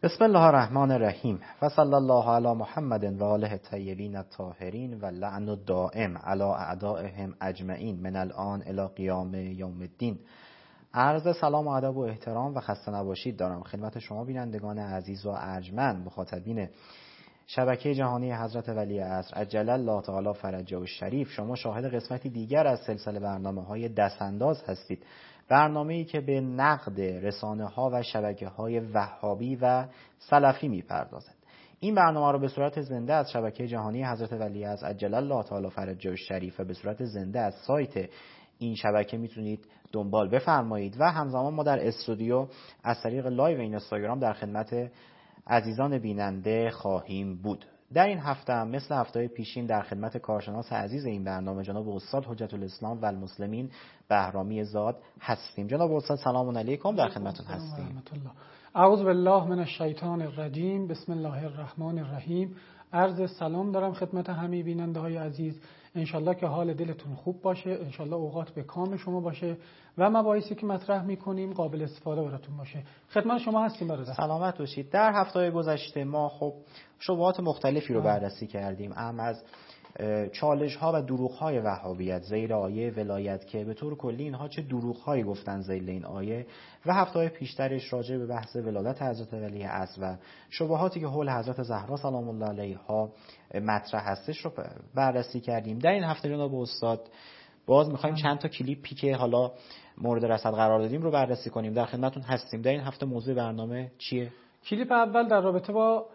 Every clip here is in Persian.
بسم الله الرحمن الرحیم و صلی الله علی محمد و آله الطیبین الطاهرین و لعن الدائم علی اعدائهم اجمعین من الان الی قیام یوم الدین. عرض سلام و ادب و احترام و خسته نباشید دارم خدمت شما بینندگان عزیز و ارجمند، مخاطبین شبکه جهانی حضرت ولی عصر عجل الله تعالی فرجه الشریف. شما شاهد قسمتی دیگر از سلسله برنامه‌های دستانداز هستید، برنامه‌ای که به نقد رسانه‌ها و شبکه‌های وهابی و سلفی می‌پردازد. این برنامه را به صورت زنده از شبکه جهانی حضرت ولی عصر عجل الله تعالی فرجه الشریف و به صورت زنده از سایت این شبکه میتونید دنبال بفرمایید و همزمان ما در استودیو از طریق لایو اینستاگرام در خدمت عزیزان بیننده خواهیم بود. در این هفته هم مثل هفته‌های پیشین در خدمت کارشناس عزیز این برنامه جناب استاد حجت الاسلام و المسلمین بهرامی زاد هستیم. جناب استاد سلام علیکم، در خدمتتون هستیم. اعوذ بالله من الشیطان الرجیم، بسم الله الرحمن الرحیم. عرض سلام دارم خدمت همه بیننده های عزیز. انشالله که حال دلتون خوب باشه، انشالله اوقات به کام شما باشه و مباحثی که مطرح میکنیم قابل استفاده براتون باشه. خدمت شما هستیم برادر. سلامت باشید. در هفته‌های گذشته ما خب شبهات مختلفی رو بررسی کردیم، از چالش ها و دروغ های وهابیت زیر آیه ولایت که به طور کلی اینها چه دروغ هایی گفتن زیر این آیه، و هفته‌های پیشترش راجع به بحث ولادت حضرت ولی عصر و شبهاتی که حول حضرت زهرا سلام الله علیها مطرح هستش رو بررسی کردیم. در این هفته جناب استاد باز می‌خوایم چند تا کلیپی که حالا مورد رصد قرار دادیم رو بررسی کنیم. در خدمتتون هستیم. در این هفته موضوع برنامه چیه؟ کلیپ اول در رابطه با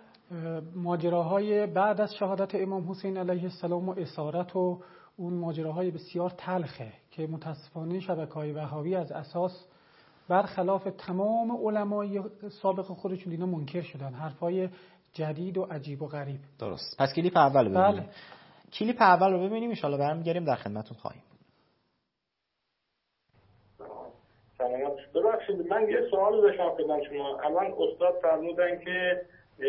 ماجراهای بعد از شهادت امام حسین علیه السلام و اسارت و اون ماجراهای بسیار تلخه که متاسفانه شبکه‌های وهابی از اساس برخلاف تمام علمای سابق خودشون اینا منکر شدن، حرفای جدید و عجیب و غریب. درست. پس کلیپ اول رو ببینیم. بله. کلیپ اول رو ببینیم، ان شاءالله برمیگردیم در خدمتتون خواهیم. سلام. ببخشید من یه سوال داشتم خدمت شما. الان استاد فرمودن که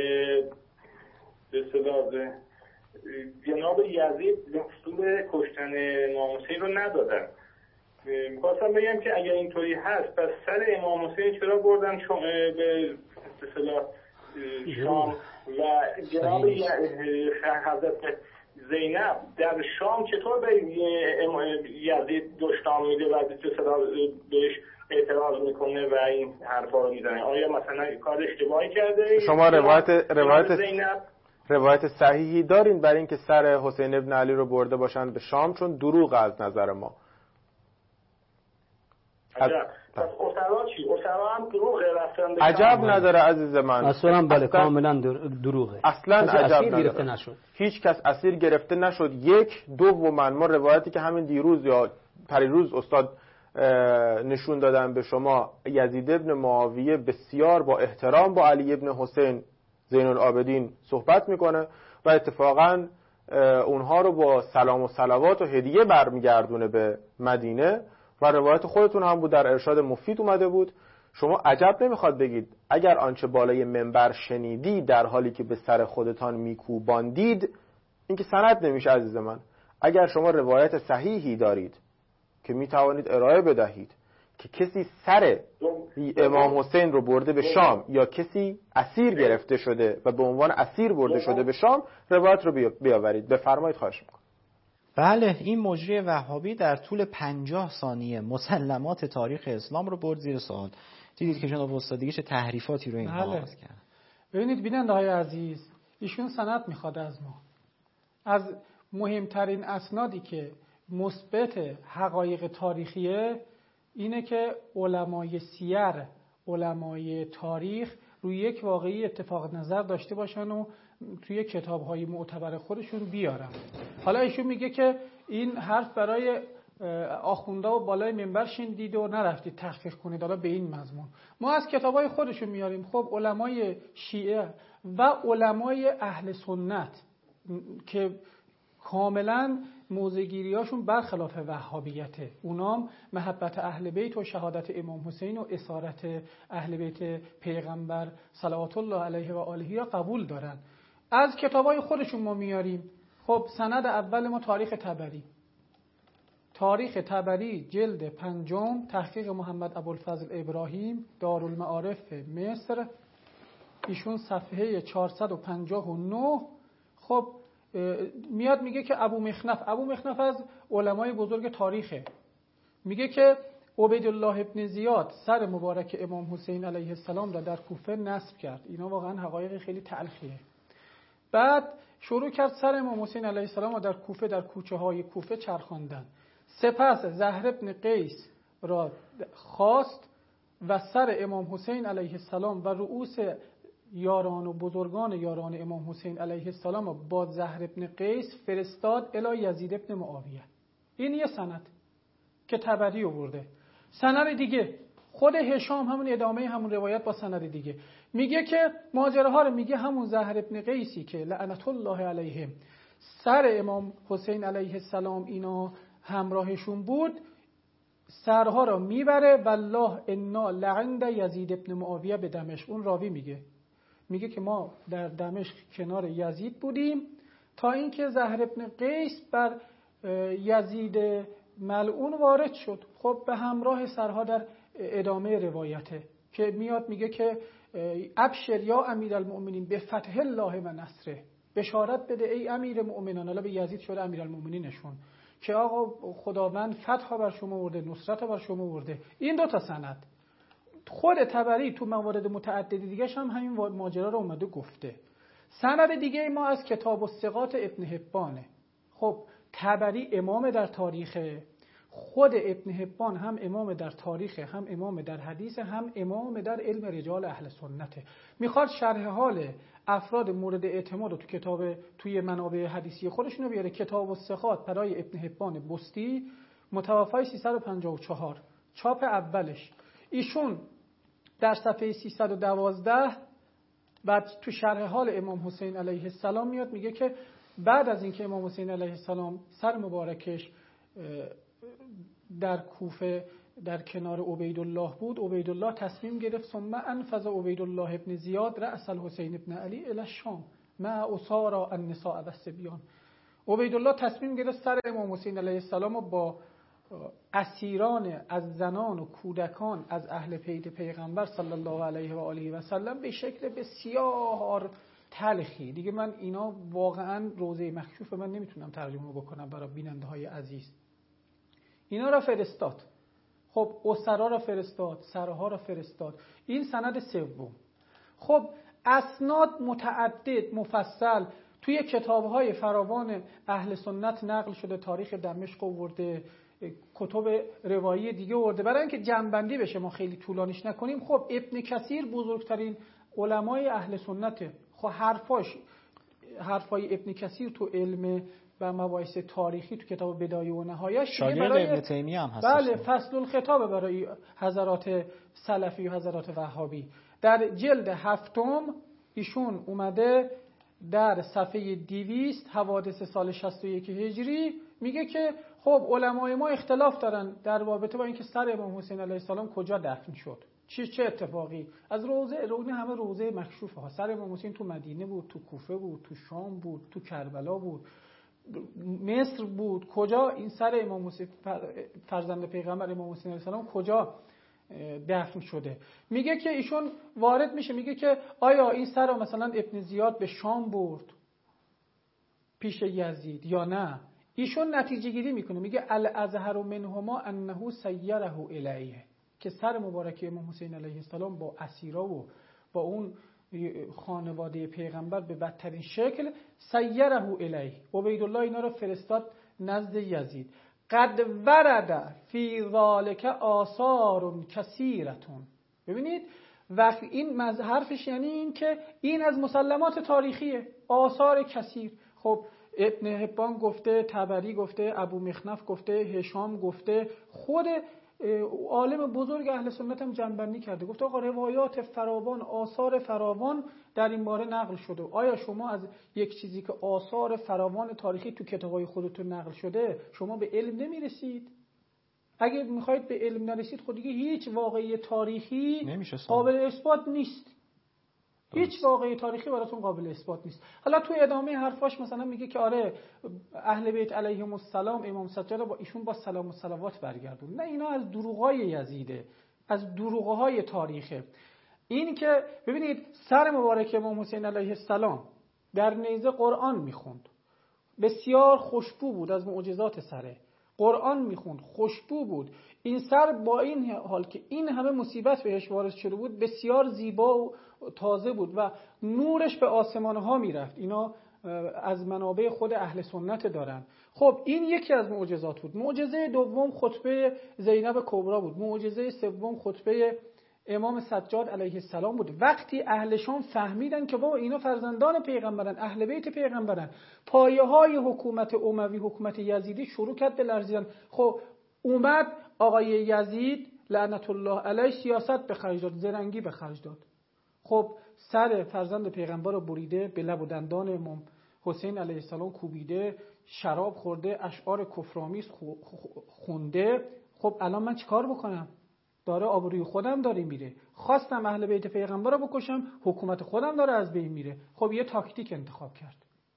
به اصطلاح جناب یزید دستور کشتن امام حسین رو ندادن. می‌خواستم بگم که اگر اینطوری هست پس سر امام حسین چرا بردن به اصطلاح شام و جناب حضرت زینب در شام چطور به یزید دشنام میده و به اصطلاح بهش اعتراض میکنه و این حرفا رو میزنه؟ آیا مثلا کار اشتباهی کرده؟ شما روایت صحیحی دارین برای اینکه سر حسین ابن علی رو برده باشن به شام؟ چون دروغ از نظر ما. عجب. پس اسرا چی؟ اسرا هم دروغه رفتن به عجب نداره عزیز من. اصلا بله کاملا دروغه. اصلا عجب گرفته نشد. هیچ کس اسیر گرفته نشد. یک دوما ما روایتی که همین دیروز یا پریروز استاد نشون دادن به شما، یزید ابن معاویه بسیار با احترام با علی ابن حسین زین العابدین صحبت میکنه و اتفاقا اونها رو با سلام و صلوات و هدیه برمیگردونه به مدینه و روایت خودتون هم بود، در ارشاد مفید اومده بود. شما عجب نمیخواد بگید اگر آنچه بالای منبر شنیدی در حالی که به سر خودتان میکوباندید، این که سند نمیشه عزیز من. اگر شما روایت صحیحی دارید که میتوانید ارائه بدهید که کسی سر امام حسین رو برده به شام یا کسی اسیر گرفته شده و به عنوان اسیر برده شده به شام، روایت رو بیاورید. بفرمایید، خواهش میکنم. بله، این مجری وهابی در طول 50 ثانیه مسلمات تاریخ اسلام رو برد زیر سوال. دیدید که جناب استاد دیگه چه تحریفاتی رو این آغاز کرد. ببینید بیننده های عزیز، ایشون سند میخواد از ما. از مهمترین اسنادی که مثبت حقایق تاریخیه اینه که علمای سیر، علمای تاریخ روی یک واقعی اتفاق نظر داشته باشن و توی کتاب‌های معتبر خودشون بیارن. حالا ایشون میگه که این حرف برای آخوندا و بالای منبر شنیدید و نرفتید تحقیق کنید. حالا به این مضمون ما از کتاب‌های خودشون میاریم. خب علمای شیعه و علمای اهل سنت که کاملا موضع‌گیری‌هاشون برخلاف وهابیته، اونام محبت اهل بیت و شهادت امام حسین و اسارت اهل بیت پیغمبر صلوات الله علیه و آله را قبول دارن. از کتابای خودشون ما میاریم. خب سند اول ما تاریخ طبری جلد 5 تحقیق محمد ابوالفضل ابراهیم دارالمعارف مصر، ایشون صفحه 459 خب میاد میگه که ابو مخنف از علمای بزرگ تاریخه. میگه که عبیدالله ابن زیاد سر مبارک امام حسین علیه السلام را در کوفه نصب کرد. اینا واقعا حقایق خیلی تلخیه. بعد شروع کرد سر امام حسین علیه السلام را در کوفه، در کوچه های کوفه چرخاندن. سپس زهر ابن قیس را خواست و سر امام حسین علیه السلام و رؤوس یاران و بزرگان یاران امام حسین علیه السلام با زهر ابن قیس فرستاد الی یزید ابن معاویه. این یه سند که طبری آورده. سند دیگه خود هشام همون ادامه همون روایت با سند دیگه میگه که ماجراها رو میگه همون زهر ابن قیسی که لعنت الله علیهم سر امام حسین علیه السلام اینا همراهشون بود، سرها را میبره والله انا لعند یزید ابن معاویه به دمشق. اون راوی میگه که ما در دمشق کنار یزید بودیم تا اینکه زهر ابن قیس بر یزید ملعون وارد شد. خب به همراه سرها در ادامه روایته که میاد میگه که ابشر یا امیرالمؤمنین به فتح الله و نصره، بشارت بده ای امیر مؤمنان. حالا به یزید شده امیرالمؤمنینشون که آقا خداوند فتح بر شما آورده، نصرت بر شما آورده. این دو تا سند. خود طبری تو موارد متعددی دیگه هم همین ماجرا رو اومده گفته. سند دیگه ما از کتاب الثقات ابن حبانه. خب طبری امام در تاریخ، خود ابن حبان هم امام در تاریخ، هم امام در حدیث، هم امام در علم رجال اهل سنته. میخواد شرح حال افراد مورد اعتماد رو تو کتاب، توی منابع حدیثی خودشون رو بیاره. کتاب الثقات برای ابن حبان بستی متوفی 354 چاپ اولش. ایشون در صفحه 312 بعد تو شرح حال امام حسین علیه السلام میاد میگه که بعد از اینکه امام حسین علیه السلام سر مبارکش در کوفه در کنار عبیدالله بود، عبیدالله تصمیم گرفت ثم انفذ عبیدالله ابن زیاد رأس الحسین ابن علی الی الشام مع اسارا النساء و الصبیان. عبیدالله تصمیم گرفت سر امام حسین علیه السلام با اسیران از زنان و کودکان از اهل بیت پیغمبر صلی الله علیه و آله و سلم به شکل بسیار تلخی، دیگه من اینا واقعا روضه مکشوف من نمیتونم ترجمه بکنم برای بیننده های عزیز. اینا را فرستاد. خب اسرا را فرستاد، سرها را فرستاد. این سند سوم. خب اسناد متعدد مفصل توی کتاب‌های فراوان اهل سنت نقل شده. تاریخ دمشق آورده، کتب روایی دیگه آورده. برای اینکه جمع‌بندی بشه ما خیلی طولانیش نکنیم، خب ابن کثیر بزرگترین علمای اهل سنته. خب حرفای ابن کثیر تو علم و مباحث تاریخی تو کتاب بدایه و نهایه شاگرد ابن تیمیه هم هست. بله، فصل الخطاب برای حضرات سلفی و حضرات وهابی. در جلد 7 ایشون اومده در صفحه 200 حوادث سال 61 هجری میگه که خب علمای ما اختلاف دارن در رابطه با اینکه سر امام حسین علیه السلام کجا دفن شد، چه اتفاقی. از روزه همه روزه مکشوفه ها. سر امام حسین تو مدینه بود، تو کوفه بود، تو شام بود، تو کربلا بود، مصر بود. کجا این سر امام حسین فرزند پیغمبر امام حسین علیه السلام کجا دفن شده؟ میگه که ایشون وارد میشه میگه که آیا این سر رو مثلا ابن زیاد به شام برد پیش یزید یا نه؟ ایشون نتیجه گیری میکنه میگه الازهر منهما انه سیره الیه، که سر مبارک امام حسین علیه السلام با اسیرا و با اون خانواده پیغمبر به بدترین شکل سیره الیه. عبیدالله اینا رو فرستاد نزد یزید. قد ورد فی ذالک آثار کثیرتون. ببینید وقتی این حرفش یعنی این که این از مسلمات تاریخیه، آثار کثیر. خب ابن حبان گفته، طبری گفته، ابو مخنف گفته، هشام گفته، خود عالم بزرگ اهل سنت هم جنبندی کرده، گفته آقا روایات فراوان، آثار فراوان در این باره نقل شده. آیا شما از یک چیزی که آثار فراوان تاریخی تو کتابای خودتون نقل شده شما به علم نمیرسید؟ اگه میخواید به علم نرسید خود دیگه هیچ واقعی تاریخی قابل اثبات نیست. هیچ واقعی تاریخی براتون قابل اثبات نیست. حالا تو ادامه حرفاش مثلا میگه که آره اهل بیت علیهم السلام امام سجاد با ایشون با سلام و صلوات برگردون. نه، اینا از دروغای یزیده، از دروغهای تاریخه. این که ببینید سر مبارک امام حسین علیه السلام در نیزه قرآن میخوند، بسیار خوشبو بود، از معجزات سره قرآن میخوند، خوشبو بود. این سر با این حال که این همه مصیبت بهش وارد شده بود بسیار زیبا و تازه بود و نورش به آسمانها میرفت. اینا از منابع خود اهل سنت دارن. خب این یکی از معجزات بود. معجزه دوم خطبه زینب کبرا بود. معجزه سوم خطبه امام سجاد علیه السلام بود. وقتی اهل شام فهمیدن که بابا اینا فرزندان پیغمبرن، اهل بیت پیغمبرن، پایه‌های حکومت اموی، حکومت یزیدی شروع کرد به لرزیدن. خب اومد آقای یزید لعنت الله علیه سیاست به خرج داد، زرنگی به خرج داد. خب سر فرزند پیغمبر رو بریده، به لب و دندان امام حسین علیه السلام کوبیده، شراب خورده، اشعار کفرآمیز خونده. خب الان من چیکار بکنم؟ داره آبروی خودم داره میره. خواستم اهل بیت پیغمبر رو بکشم، حکومت خودم داره از بین میره. خب یه تاکتیک انتخاب کرد.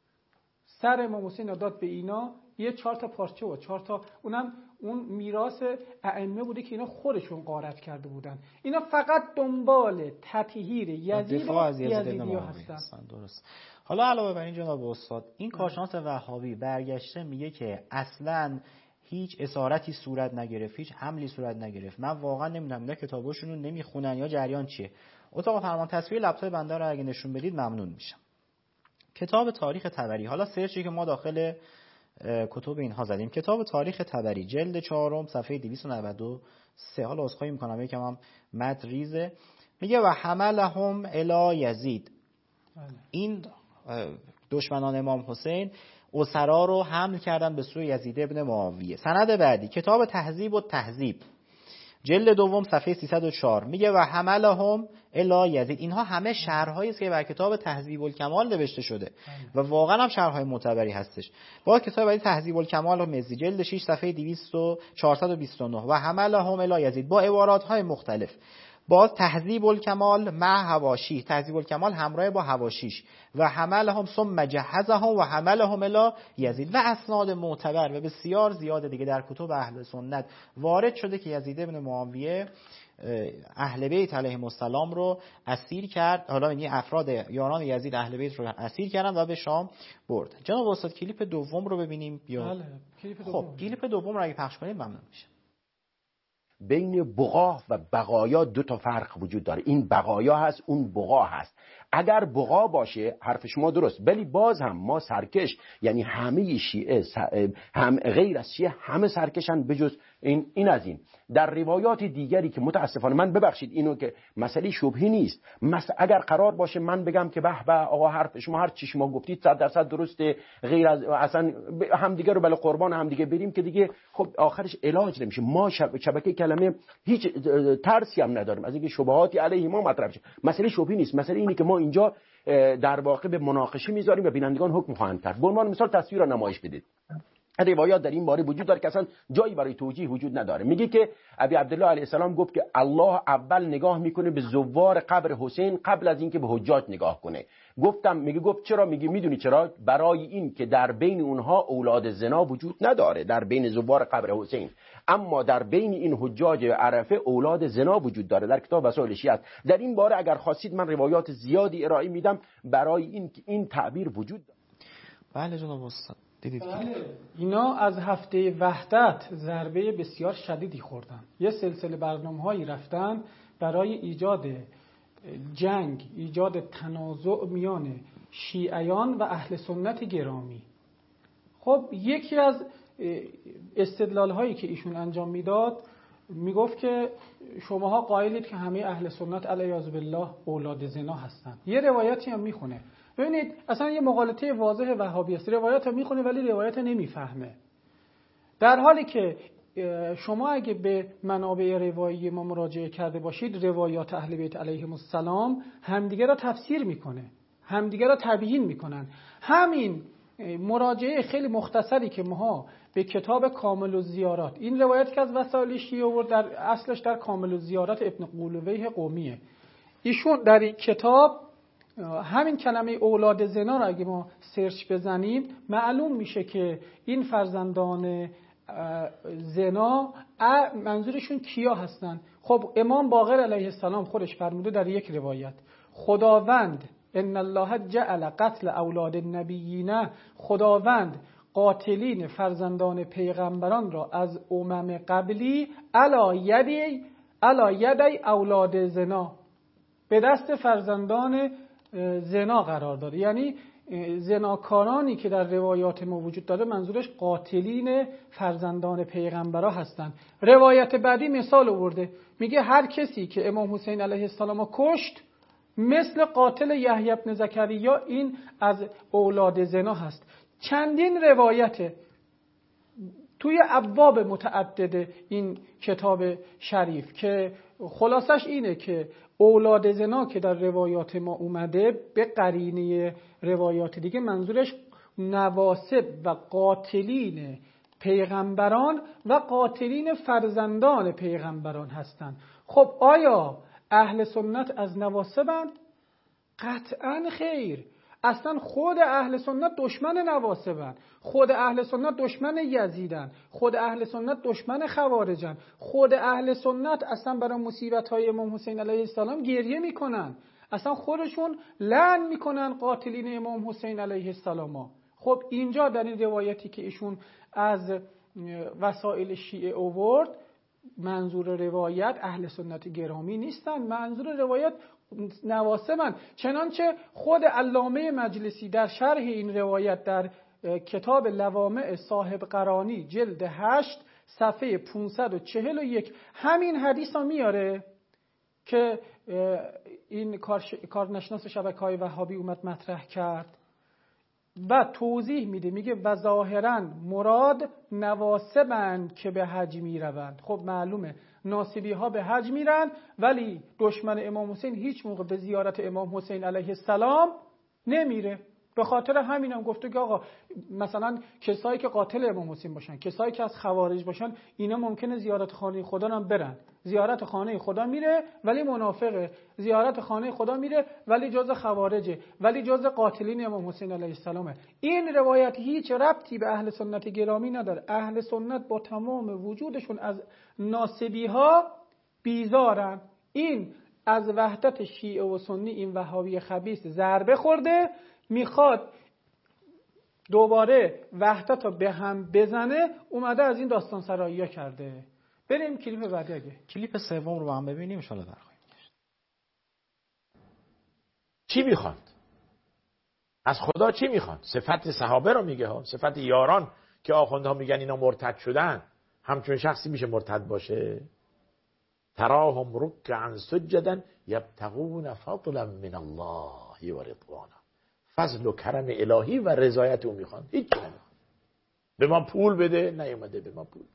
سر امام حسین رو داد به اینا، یه 4 تا پارچه و 4 تا اون میراث ائمه بوده که اینا خودشون غارت کرده بودن. اینا فقط دنبال تطهیر یزید و یزیدی‌ها هستن. درست. حالا علاوه بر این جناب استاد، این کارشناس وهابی برگشته میگه که اصلاً هیچ اسارتی صورت نگرفت، هیچ حملی صورت نگرفت. من واقعا نمیدونم اینا کتاباشون رو نمیخونن یا جریان چیه. اتاق فرمان تصویر لپتاپ بنده رو اگه نشون بدید ممنون میشم. کتاب تاریخ طبری، حالا سرچی که ما داخل کتب اینها زدیم، کتاب تاریخ طبری جلد 4 صفحه 293. حالا عذرخواهی میکنم یکم هم متن ریزه. میگه و حملهم الی یزید، این دشمنان امام حسین اسرا رو حمل کردن به سوی یزید ابن معاویه. سند بعدی کتاب تهذیب و تهذیب جلد 2 صفحه 304 میگه و حملهم الی یزید. اینها همه شرح‌هایی است که بر کتاب تهذیب الکمال نوشته شده و واقعا هم شرح‌های معتبری هستش. با کتاب بعدی تهذیب الکمال و مزی جلد 6 صفحه 429 و حملهم الی یزید با عبارات‌های مختلف. باز تهذیب الکمال مع حواشی، تهذیب الکمال همراه با حواشیش، و حملهم ثم جهزهم و حملهم الی یزید، و اسناد معتبر و بسیار زیاد دیگه در کتب اهل سنت وارد شده که یزید ابن معاویه اهل بیت علیهم السلام رو اسیر کرد. حالا این افراد یاران یزید اهل بیت رو اسیر کردن و به شام برد. جناب استاد کلیپ دوم رو ببینیم یا بله کلیپ دوم. خب کلیپ دوم رو اگه پخش کنید ممنون میشه. بین بقا و بقایا 2 تا فرق وجود داره. این بقایا هست، اون بقا هست. اگر بقا باشه حرف شما درست، ولی باز هم ما سرکش، یعنی همه شیعه هم غیر از شیعه همه سرکشن بجز این از این. در روایات دیگری که متاسفانه من ببخشید اینو که مسئله شبهی نیست، اگر قرار باشه من بگم که به به آقا حرف شما هر چی شما گفتید 100% درسته، غیر از اصلا همدیگه رو بله قربان همدیگه بریم که دیگه خب آخرش علاج نمیشه. ما شبکه کلمه هیچ ترسی هم نداریم از اینکه شبهاتی علیه ما مطرح شه. مسئله شبهی نیست، مسئله اینه که ما اینجا در واقع به مناقشه میذاریم و بینندگان حکم خواهند کرد. به عنوان مثال تصویر رو نمایش بدید. روایات در این باره وجود داره که اصلا جایی برای توجیه وجود نداره. میگه که ابی عبدالله علیه السلام گفت که الله اول نگاه میکنه به زوار قبر حسین قبل از اینکه به حجاج نگاه کنه. گفت چرا؟ میگه میدونی چرا؟ برای این که در بین اونها اولاد زنا وجود نداره، در بین زوار قبر حسین، اما در بین این حجاج عرفه اولاد زنا وجود داره. در کتاب وسائل شیعه است. در این باره اگر خواستید من روایات زیادی ارائه میدم برای این که این تعبیر وجود داره. بله جناب استاد دیدید اینا از هفته وحدت ضربه بسیار شدیدی خوردن. یه سلسله برنامه‌هایی رفتن برای ایجاد جنگ، ایجاد تنازع میان شیعیان و اهل سنت گرامی. خب یکی از استدلال‌هایی که ایشون انجام میداد میگفت که شماها قائلید که همه اهل سنت علیاذ بالله اولاد زنا هستن. یه روایتی هم میخونه. ببینید اصلا یه مغالطه واضح وهابی است. روایت رو میخونه ولی روایت نمیفهمه. در حالی که شما اگه به منابع روایی ما مراجعه کرده باشید، روایات اهل بیت علیهم السلام همدیگه را تفسیر میکنه، همدیگه را تبیین میکنن. همین مراجعه خیلی مختصری که ما به کتاب کامل الزیارات، این روایت که از وسائل شیعه آورد در اصلش در کامل الزیارات ابن قولویه قومیه. ایشون در این کتاب همین کلمه اولاد زنا رو اگه ما سرچ بزنیم معلوم میشه که این فرزندان زنا منظورشون کیا هستن؟ خب امام باقر علیه السلام خودش فرموده در یک روایت خداوند ان الله جعل قتل اولاد النبیین، خداوند قاتلین فرزندان پیغمبران را از امم قبلی علی یدی اولاد زنا، به دست فرزندان زنا قرار داده. یعنی زناکارانی که در روایات ما وجود داره منظورش قاتلین فرزندان پیغمبرا هستند. روایت بعدی مثال آورده، میگه هر کسی که امام حسین علیه السلام کشت مثل قاتل یحیی بن زکریا این از اولاد زنا هست. چندین روایت توی ابواب متعدد این کتاب شریف که خلاصش اینه که اولاد زنا که در روایات ما اومده به قرینه روایات دیگه منظورش نواسب و قاتلین پیغمبران و قاتلین فرزندان پیغمبران هستند. خب آیا اهل سنت از نواسبند؟ قطعاً خیر. اصلا خود اهل سنت دشمن نواسبن، خود اهل سنت دشمن یزیدن، خود اهل سنت دشمن خوارجن، خود اهل سنت اصلا برای مصیبت‌های امام حسین علیه السلام گریه میکنن، اصلا خودشون لعن میکنن قاتلین امام حسین علیه السلام. خب اینجا در این روایتی که ایشون از وسائل شیعه آورد منظور روایت اهل سنت گرامی نیستن، منظور روایت نواسبن. چنانچه خود علامه مجلسی در شرح این روایت در کتاب لوامع صاحب قرانی جلد 8 صفحه 541 همین حدیث ها میاره که این کارشناس شبکه‌های وهابی اومد مطرح کرد و توضیح میده، میگه و ظاهراً مراد نواسبند که به حج میروند. خب معلومه ناصبی ها به حج میرن ولی دشمن امام حسین هیچ موقع به زیارت امام حسین علیه السلام نمیره. به خاطر همین هم گفته که آقا مثلا کسایی که قاتل امام حسین باشن، کسایی که از خوارج باشن، اینا ممکنه زیارت خانه خدا هم برن. زیارت خانه خدا میره ولی منافقه، زیارت خانه خدا میره ولی جز خوارجه، ولی جز قاتلین امام حسین علیه السلامه. این روایت هیچ ربطی به اهل سنت گرامی نداره. اهل سنت با تمام وجودشون از ناصبی ها بیزارن. این از وحدت شیعه و سنی این وهابی خبیث ضربه خورده، میخواد دوباره وحدت رو به هم بزنه، اومده از این داستان سرایی‌ها کرده. بریم کلیپ بعدی. اگه کلیپ سوم رو با هم ببینیم ان شاءالله برخواهیم گشت. چی میخواد؟ از خدا چی میخواد؟ صفت صحابه رو میگه ها، صفت یاران که آخوندها میگن اینا مرتد شدن. همچون شخصی میشه مرتد باشه؟ تراهم رکعا سجدا یبتغون فضلا من الله و رضوانا. فضل و کرم الهی و رضایت او میخوان، هیچ چیز نمیخوان. به ما پول بده، نیومده به ما پول بده.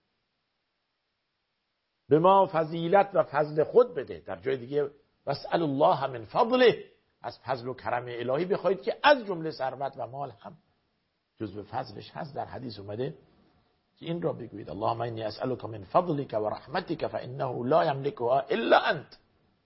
به ما فضیلت و فضل خود بده. در جای دیگه واسأل الله من فضله، از فضل و کرم الهی بخواید که از جمله ثروت و مال هم جزو فضلش هست. در حدیث اومده که این را بگویید اللهم انی اسألک من فضلک و رحمتک فانه لا یملکها الا انت.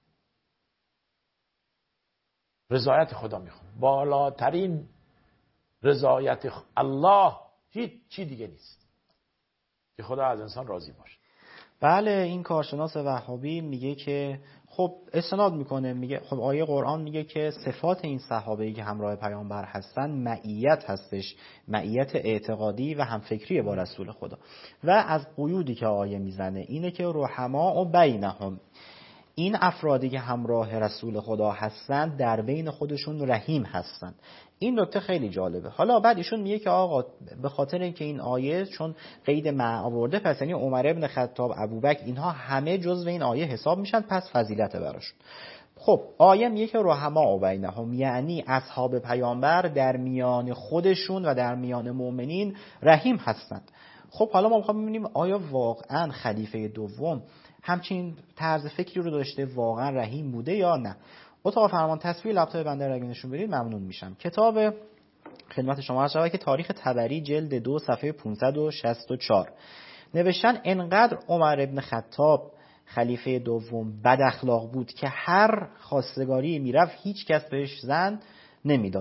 رضایت خدا میخوام، بالاترین رضایت الله هیچ چی دیگه نیست که خدا از انسان راضی باشه. بله، این کارشناس وهابی میگه که خب استناد میکنه، میگه خب آیه قرآن میگه که صفات این صحابه‌ای که همراه پیامبر هستن معیت هستش، معیت اعتقادی و همفکری با رسول خدا. و از قیودی که آیه میزنه اینه که رحما و بینهم، این افرادی که همراه رسول خدا هستند در بین خودشون رحیم هستند. این نکته خیلی جالبه. حالا بعد ایشون میگه که آقا به خاطر اینکه این آیه چون قید مع آورده، پس یعنی عمر ابن خطاب، ابوبکر، اینها همه جزو این آیه حساب میشن، پس فضیلت براشون. خب آیه میگه که رحما و بینهم، یعنی اصحاب پیامبر در میان خودشون و در میان مؤمنین رحیم هستند. خب حالا ما میخوایم ببینیم آیا واقعا خلیفه دوم همچین طرز فکری رو داشته، واقعا رحیم بوده یا نه؟ اتاق فرمان تصویر لپتاپ بنده رو اگه نشون بدید ممنون میشم. کتاب خدمت شما عرض شود که تاریخ طبری جلد 2 صفحه 564 نوشتن انقدر عمر ابن خطاب خلیفه دوم بد اخلاق بود که هر خواستگاری میرفت هیچ کس بهش زن نمیداد.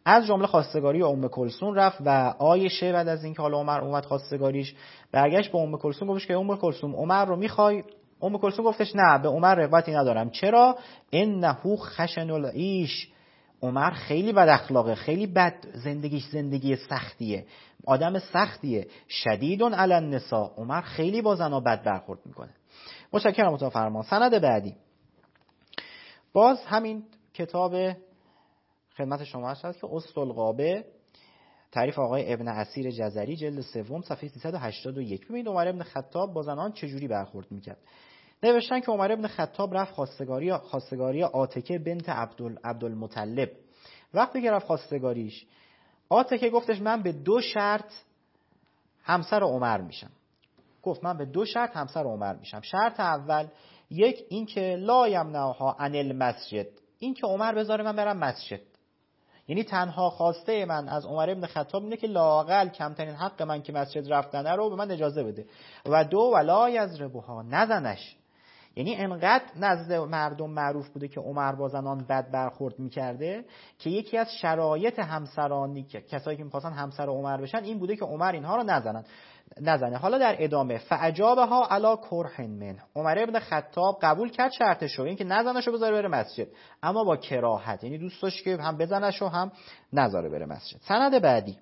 از جمله خواستگاری ام کلثوم رفت و عایشه بعد از اینکه حالا عمر اومد خواستگاریش برگشت به ام کلثوم گفتش که ام کلثوم عمر رو میخوای؟ ام کلثوم گفتش نه، به عمر رغبتی ندارم. چرا؟ انه خشن العیش، عمر خیلی بد اخلاقه، خیلی بد زندگی سختیه، آدم سختیه. شدیدون علی النساء، عمر خیلی با زنا بد برخورد میکنه. متشکرم اتاق فرمان. سند بعدی باز همین کتاب خدمت شما هست که اسطالغابه، تعریف آقای ابن اسیر جزری، جلد سوم، صفحه 381. ببینید عمر ابن خطاب با زنان چجوری برخورد میکرد. نوشتن که عمر ابن خطاب رفت خواستگاری عاتکه بنت عبدالمطلب. وقتی که رفت خواستگاریش، عاتکه گفتش من به 2 شرط همسر عمر میشم. گفت من به 2 شرط همسر عمر میشم. شرط اول، یک این که لا یمنعها عن المسجد، این که عمر بذاره من برم مسجد. یعنی تنها خواسته من از عمر ابن خطاب اینه که لااقل کمترین حق من که مسجد رفتنه رو به من اجازه بده. و 2 ولا یضربها، نزنش. یعنی انقدر نزد مردم معروف بوده که عمر با زنان بد برخورد میکرده که یکی از شرایط همسرانی که کسایی که میخواستن همسر عمر بشن این بوده که عمر اینها رو نزنه. حالا در ادامه فعجابها علی کرح من، عمر ابن خطاب قبول کرد شرطش رو، این که نزنشو بذاره بره مسجد، اما با کراهت، یعنی دوست داشت که هم بزنش و هم نذاره بره مسجد. سند بعدی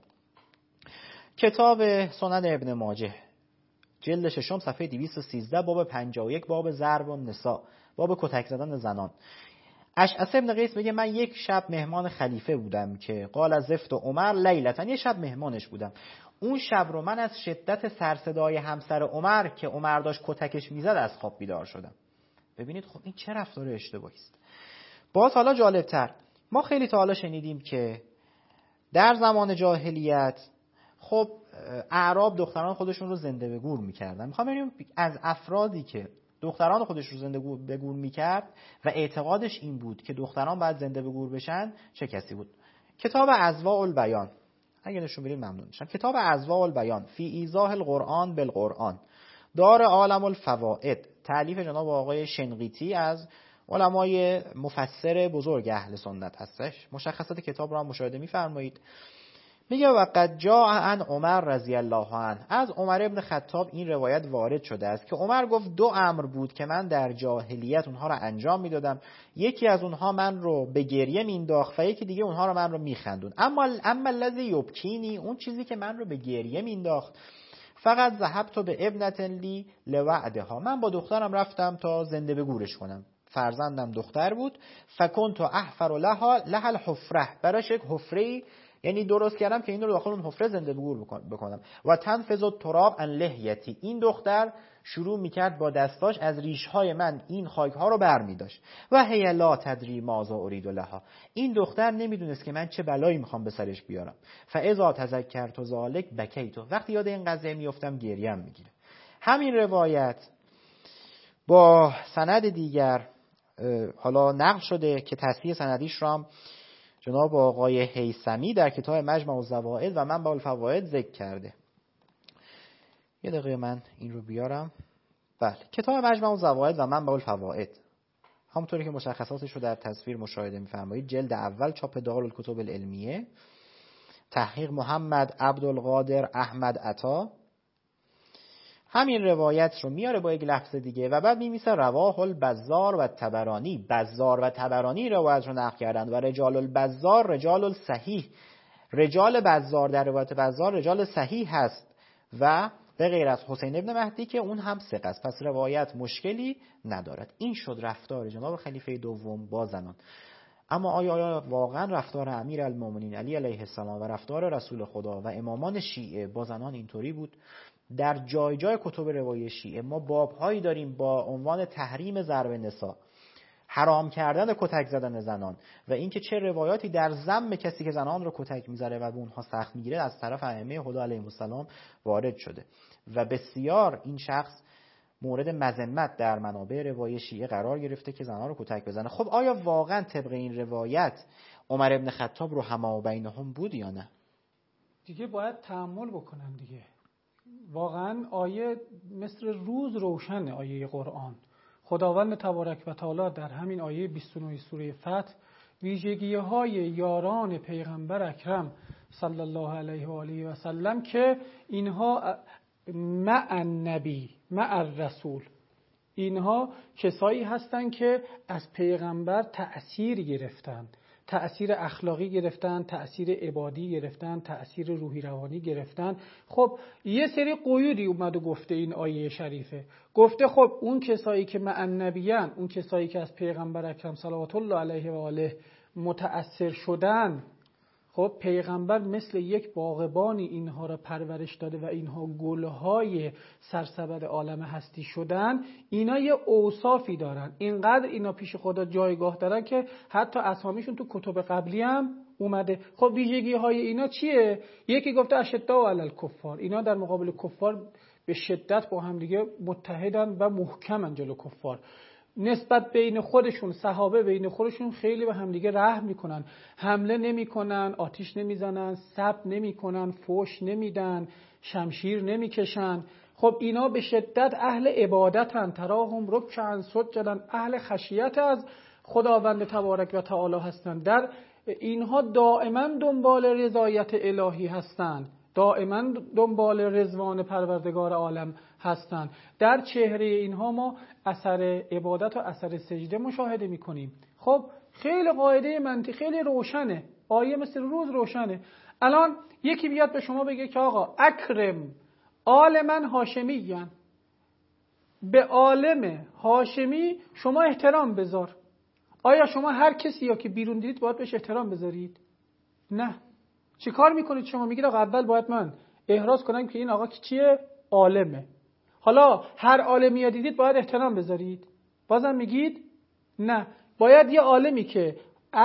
کتاب سنن ابن ماجه، جلد 6 صفحه 213، باب 51، باب ضرب النساء، باب کتک زدن زنان. اشعث ابن قیس میگه من یک شب مهمان خلیفه بودم که قال از زفت عمر لیلتن، یه شب مهمانش بودم. اون شب رو من از شدت سرصدای همسر عمر که عمر داشت کتکش میزد از خواب بیدار شدم. ببینید خب این چه رفتار اشتباهی است. باز حالا جالبتر، ما خیلی تا حالا شنیدیم که در زمان جاهلیت خب اعراب دختران خودشون رو زنده به گور میکردن. میخوام ببینیم از افرادی که دختران خودش رو زنده به گور میکرد و اعتقادش این بود که دختران باید زنده به گور بشن چه کسی بود. کتاب اضواء البیان، اگه نشون بدید ممنون میشم. کتاب اضواء البیان فی ایضاح القرآن بالقرآن، دار عالم الفوائد، تألیف جناب آقای شنقیطی از علمای مفسر بزرگ اهل سنت هستش. مشخصات کتاب رو هم مشاهده میفرمایید. میگه وقد جاء عن عمر رضی الله عنه، از عمر ابن خطاب این روایت وارد شده است که عمر گفت 2 امر بود که من در جاهلیت اونها رو انجام میدادم، یکی از اونها من رو به گریه مینداخت و یکی دیگه اونها رو من رو میخندون. اما الذی یبکینی، اون چیزی که من رو به گریه مینداخت، فقط ذهبت به ابنة لی لوعدها، من با دخترم رفتم تا زنده به گورش کنم. فرزندم دختر بود. فکنت احفر لها الحفره، براش یک حفره یعنی درست کردم که این رو داخل اون حفره زنده به گور بکنم. و تنفذ التراب عن لحیتی، این دختر شروع میکرد با دستاش از ریشهای من این خاکها رو برمیداشت. و هی لا تدری ماذا ارید لها، این دختر نمیدونست که من چه بلایی میخوام به سرش بیارم. فاذا تذکرت ذلک بکیت، وقتی یاد این قضیه میافتم گریم میگیره. همین روایت با سند دیگر حالا نقل شده که تصحیح سندیش رو هم جناب آقای هیثمی در کتاب مجمع الزوائد و منبع الفوائد ذکر کرده. یه دقیقه من این رو بیارم. بله، کتاب مجمع الزوائد و منبع الفوائد، همونطوری که مشخصاتش رو در تصویر مشاهده می‌فرمایید، جلد اول، چاپ دارالکتب العلمیه، تحقیق محمد عبدالقادر احمد عطا. همین روایت رو میاره با یک لفظ دیگه و بعد میمیسه رواه البزار و طبرانی. بزار و طبرانی روایت رو نقل کردند و رجال البزار رجال الصحیح، رجال بزار در روایت بزار رجال صحیح هست و به غیر از حسین ابن مهدی که اون هم ثقه است، پس روایت مشکلی ندارد. این شد رفتار جناب خلیفه دوم با زنان. اما آیا واقعا رفتار امیرالمومنین علی علیه السلام و رفتار رسول خدا و امامان شیعه با زنان اینطوری بود؟ در جای جای کتب روایی شیعه ما باب‌هایی داریم با عنوان تحریم ضرب نساء، حرام کردن کتک زدن زنان و اینکه چه روایاتی در ذم کسی که زنان رو کتک می‌زنه و به اونها سخت میگیره از طرف ائمه هدی علیهم السلام وارد شده و بسیار این شخص مورد مذمت در منابع روایی شیعه قرار گرفته که زنان رو کتک بزنه. خب آیا واقعا طبق این روایت عمر ابن خطاب رو حما بینهم بود یا نه؟ دیگه باید تأمل بکنن دیگه. واقعا آیه مثل روز روشن، آیه قرآن. خداوند تبارک و تعالی در همین آیه 29 سوره فتح ویژگی‌های یاران پیغمبر اکرم صلی الله علیه و آله و سلم که اینها مع النبی مع الرسول، اینها کسایی هستند که از پیغمبر تأثیر گرفتن، تأثیر اخلاقی گرفتن، تأثیر عبادی گرفتن، تأثیر روحی روانی گرفتن. خب یه سری قیودی اومد و گفته این آیه شریفه، گفته خب اون کسایی که مع النبیان، اون کسایی که از پیغمبر اکرم صلوات الله علیه و آله متأثر شدن، خب پیغمبر مثل یک باغبانی اینها را پرورش داده و اینها گلهای سرسبد عالم هستی شدن. اینا یه اوصافی دارن، اینقدر اینا پیش خدا جایگاه دارن که حتی اسامیشون تو کتب قبلی هم اومده. خب ویژگی های اینا چیه؟ یکی گفته اشداء علی الکفار، اینا در مقابل کفار به شدت با هم دیگه متحدن و محکمن جلو کفار. نسبت بین خودشون، صحابه بین خودشون خیلی به همدیگه رحم میکنن، حمله نمیکنن، آتش نمیزنن، سب نمیکنن، فوش نمیدن، شمشیر نمیکشن. خب اینا به شدت اهل عبادتن، تراهم رکعا سجدا، اهل خشیت از خداوند تبارک و تعالی هستن. در اینها دائما دنبال رضایت الهی هستن، دائما دنبال رضوان پروردگار عالم هستند. در چهره اینها ما اثر عبادت و اثر سجده مشاهده میکنیم. خب خیلی قاعده منطقی خیلی روشنه، آیه مثل روز روشنه. الان یکی بیاد به شما بگه که آقا اکرم آل من هاشمیین، به عالم هاشمی شما احترام بذار. آیا شما هر کسی یا که بیرون دیدید باید بهش احترام بذارید؟ نه. چی کار میکنید شما؟ میگید آقا اول باید من احراز کنم که این آقا چیه؟ عالمه. حالا هر عالمی دیدید باید احترام بذارید؟ بازم میگید نه، باید یه عالمی که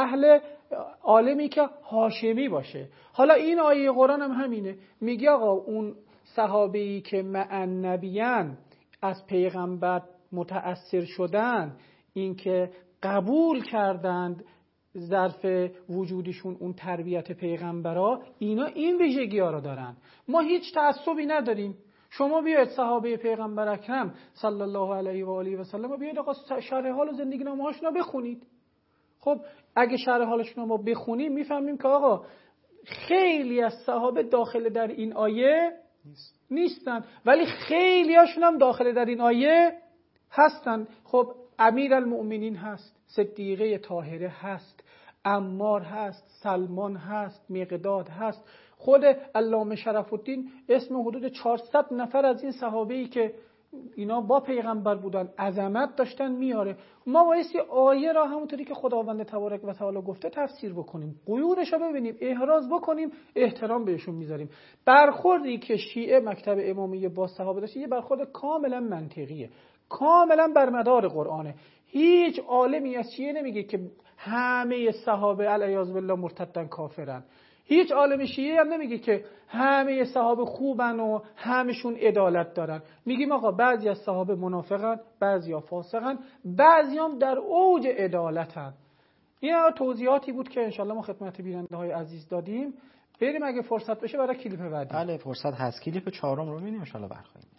عالمی که هاشمی باشه. حالا این آیه قرآن هم همینه، میگه آقا اون صحابه‌ای که مع النبیان از پیغمبر متأثر شدن، این که قبول کردند ظرف وجودشون اون تربیت پیغمبرا، اینا این ویژگی ها رو دارن. ما هیچ تعصبی نداریم. شما بیاید صحابه پیغمبر اکرم صلی الله علیه و آله و سلم بیاید آقا شرح حال و زندگی نامه هاشون رو بخونید. خب اگه شرح حالشون رو ما بخونیم میفهمیم که آقا خیلی از صحابه داخل در این آیه نیستن، ولی خیلی هاشون هم داخل در این آیه هستن. خب امیرالمؤمنین هست، صدیقه طاهره هست، عمار هست، سلمان هست، مقداد هست. خود علامه شرف الدین اسم حدود 400 نفر از این صحابه‌ای که اینا با پیغمبر بودن عظمت داشتن میاره. ما بایستی آیه را همونطوری که خداوند تبارک و تعالی گفته تفسیر بکنیم، قیودش رو ببینیم، احراز بکنیم، احترام بهشون میذاریم. برخوردی که شیعه مکتب امامیه با صحابه داشته یه برخورد کاملا منطقیه، کاملا بر مدار قرآنه. هیچ عالمی از شیعه نمیگه که همه صحابه علیاذ بالله مرتدن کافرن. هیچ عالم شیعه هم نمیگه که همه صحابه خوبن و همشون عدالت دارن. میگیم آقا بعضی از صحابه منافقن، بعضی ها فاسقن، بعضی هم در اوج عدالتن. این توضیحاتی بود که انشالله ما خدمت بیننده های عزیز دادیم. بریم اگه فرصت بشه برای کلیپ بعدی. بله فرصت هست، کلیپ 4 رو ببینیم انشالله برخواهیم.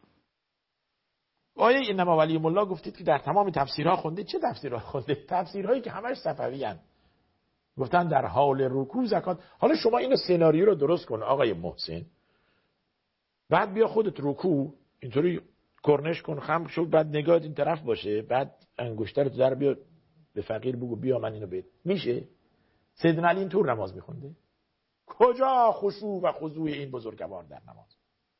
آیه انما ولیم الله گفتید که در تمام تفسیرها خونده. چه تفسیرها خونده؟ تفسیرهایی که همش صفوی ان. گفتن در حال رکوع زکات. حالا شما اینو سناریو رو درست کن آقای محسن، بعد بیا خودت رکوع اینطوری کرنش کن، خم شو، بعد نگاهت این طرف باشه، بعد انگشترت در بیا به فقیر بگو بیا من اینو بده. میشه؟ سیدنا علی اینطور نماز میخونده؟ کجا خشوع و خضوع این بزرگوار در نماز؟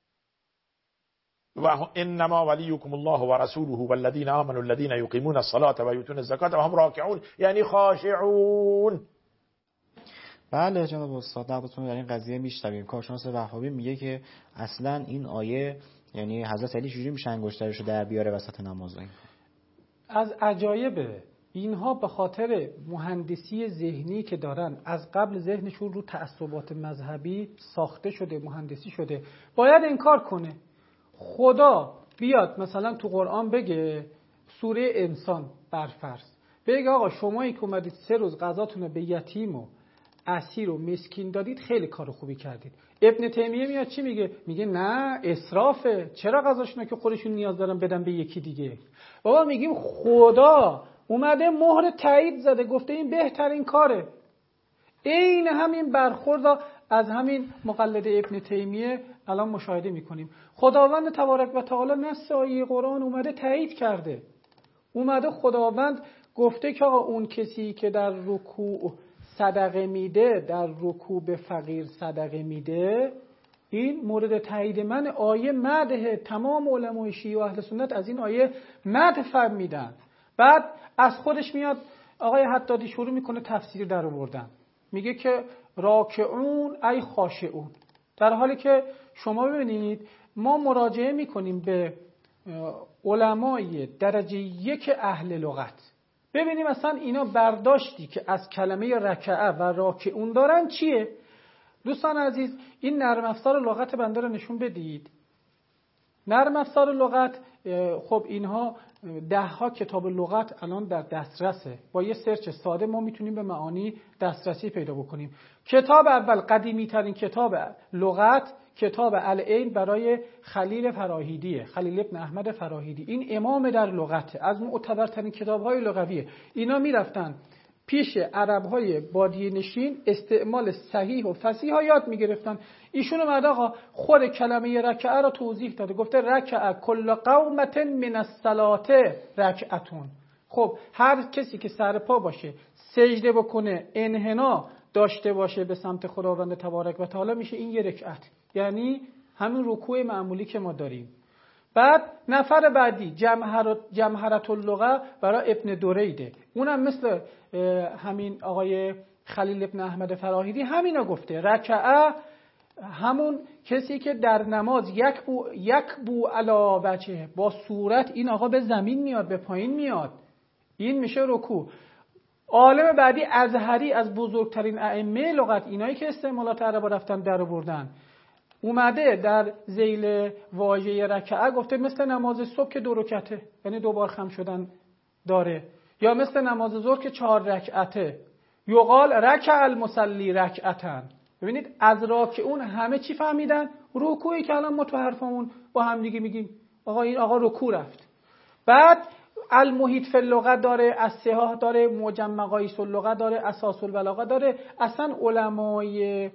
و انما ولیکم الله و رسوله والذین آمنوا الذین یقیمون الصلاة و یؤتون الزکاة و هم راکعون، یعنی خاشعون. بله جناب استاد، نقدتون در این قضیه میشنویم. کارشناس وهابی میگه که اصلا این آیه یعنی حضرت علی چجوری میشه انگشترشو در بیاره وسط نماز؟ از عجایب اینها به خاطر مهندسی ذهنی که دارن، از قبل ذهنشون رو تعصبات مذهبی ساخته شده، مهندسی شده. باید انکار کنه. خدا بیاد مثلا تو قرآن بگه سوره انسان برفرض بگه آقا شمایی که اومدید 3 روز غذاتون رو به یتیم و اسیر و مسکین دادید خیلی کار خوبی کردید. ابن تیمیه میاد چی میگه؟ میگه نه اسرافه، چرا غذاشونو که خودشون نیاز دارن بدن به یکی دیگه. بابا میگیم خدا اومده مهر تایید زده، گفته این بهترین کاره. این همین برخورد از همین مقلد ابن تیمیه الان مشاهده میکنیم. خداوند تبارک و تعالی نص آیه قرآن اومده تایید کرده. اومده خداوند گفته که آقا اون کسی که در رکوع صدقه میده، در رکوع به فقیر صدقه میده، این مورد تایید من آیه مدح. تمام علمای شیعه و اهل سنت از این آیه مدح فهمیدن. بعد از خودش میاد آقای حدادی شروع میکنه تفسیر در آوردن، میگه که راکعون ای خاشعون. در حالی که شما ببینید ما مراجعه میکنیم به علمای درجه 1 اهل لغت، ببینیم اصلا اینا برداشتی که از کلمه رکعه و راکعون دارن چیه. دوستان عزیز این نرم افزار لغت بنده رو نشون بدید. نرم افزار لغت، خب اینها 10 کتاب لغت الان در دسترسه. با یه سرچ ساده ما میتونیم به معانی دسترسی پیدا بکنیم. کتاب اول، قدیمی ترین کتاب لغت، کتاب العین برای خلیل فراهیدیه، خلیل ابن احمد فراهیدی. این امام در لغت، از معتبرترین کتاب‌های لغویه. اینا میرفتن پیش عرب‌های بادیه نشین استعمال صحیح و فصیح ها یاد می‌گرفتن. ایشون اومد آقا خود کلمه رکعه رو توضیح داده، گفته رکعه کل قومت من الصلاه رکعتون. خب هر کسی که سر پا باشه، سجده بکنه، انحنا داشته باشه به سمت خداوند تبارک و تعالی، میشه این 1 رکعت، یعنی همین رکوع معمولی که ما داریم. بعد نفر بعدی جمهرة اللغه برای ابن دوریده، اونم مثل همین آقای خلیل ابن احمد فراهیدی همینا گفته. رکعه همون کسی که در نماز یک بو علی وجهه، با صورت این آقا به زمین میاد، به پایین میاد، این میشه رکوع. عالم بعدی ازهری از بزرگترین ائمه لغت، اینایی که استعمالات عرب رفتن در آوردن، اومده در ذیل واژه رکعه گفته مثل نماز صبح که 2 رکعته، یعنی 2 بار خم شدن داره، یا مثل نماز ظهر که 4 رکعته. یقال رکع المصلی رکعتن. ببینید از راکعون همه چی فهمیدن؟ رکوعی که الان ما تو حرفمون با هم دیگه میگیم آقا این آقا رکوع رفت. بعد المحیط فی اللغه داره، الصحاح داره، معجم مقاییس اللغه داره، اساس البلاغه داره. اصلا علمای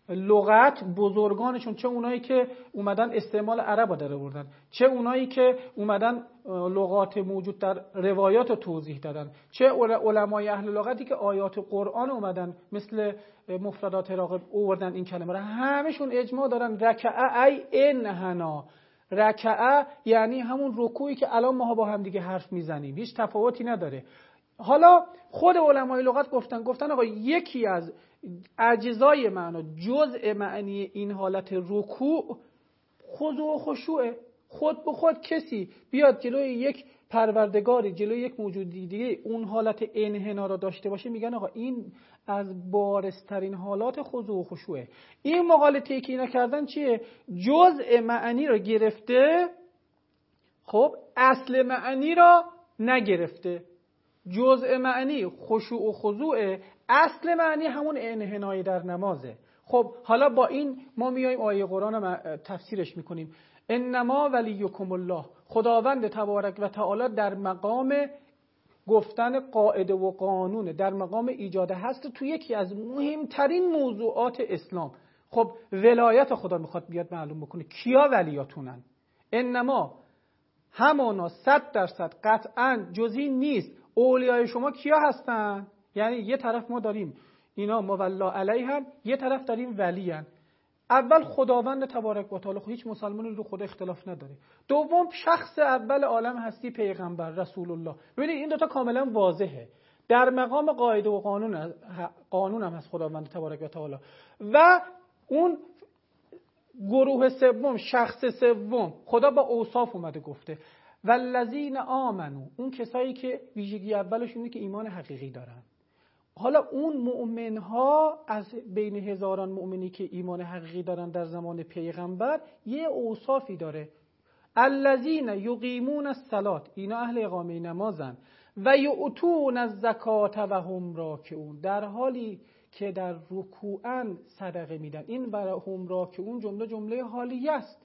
لغت بزرگانشون، چه اونایی که اومدن استعمال عرب در آوردن، چه اونایی که اومدن لغات موجود در روایات رو توضیح دادن، چه علمای اهل لغتی که آیات قرآن اومدن مثل مفردات راغب آوردن این کلمه را، همشون اجماع دارن رکعه ای انحنا. رکعه یعنی همون رکوعی که الان ما با هم دیگه حرف میزنیم، هیچ تفاوتی نداره. حالا خود علمای لغت گفتن آقا یکی از اجزای معنا، جزء معنی این حالت رکوع خضوع و خشوعه. خود به خود کسی بیاد جلوی یک پروردگاری، جلوی یک موجود دیگه اون حالت انحنا را داشته باشه، میگن آقا این از بارزترین حالات خضوع و خشوعه. این مقالطه‌ای که اینا کردن چیه؟ جزء معنی را گرفته، خب اصل معنی را نگرفته. جزء معنی خشوع و خضوع، اصل معنی همون انحنای در نمازه. خب حالا با این ما میایم آیه قرآن رو تفسیرش میکنیم. انما ولیکم الله، خداوند تبارک و تعالی در مقام گفتن قاعده و قانون، در مقام ایجاد هست تو یکی از مهمترین موضوعات اسلام. خب ولایت خدا میخواد بیاد معلوم بکنه کیا ولیاتونن. انما همانا 100% قطعا جزئی نیست. اولیای شما کیا هستن؟ یعنی یه طرف ما داریم اینا مولا علیهم، یه طرف داریم ولیان. اول خداوند تبارک و تعالی، هیچ مسلمانی رو خدا اختلاف نداره. دوم شخص اول عالم هستی پیغمبر رسول الله. ببینید این دوتا کاملا واضحه. در مقام قاعده و قانون هم هست خداوند تبارک و تعالی. و اون گروه سوم، شخص سوم، خدا با اوصاف اومده گفته والذین آمنو، اون کسایی که ویژگی اولشون اینه که ایمان حقیقی دارن. حالا اون مؤمنها از بین هزاران مؤمنی که ایمان حقیقی دارن در زمان پیغمبر یه اوصافی داره. الذین یقیمون الصلاة، اینا اهل اقامه نمازن. و یؤتون الزکات و هم راکعون، در حالی که در رکوعن صدقه میدن. این برای هم راکعون جمله حالیه است.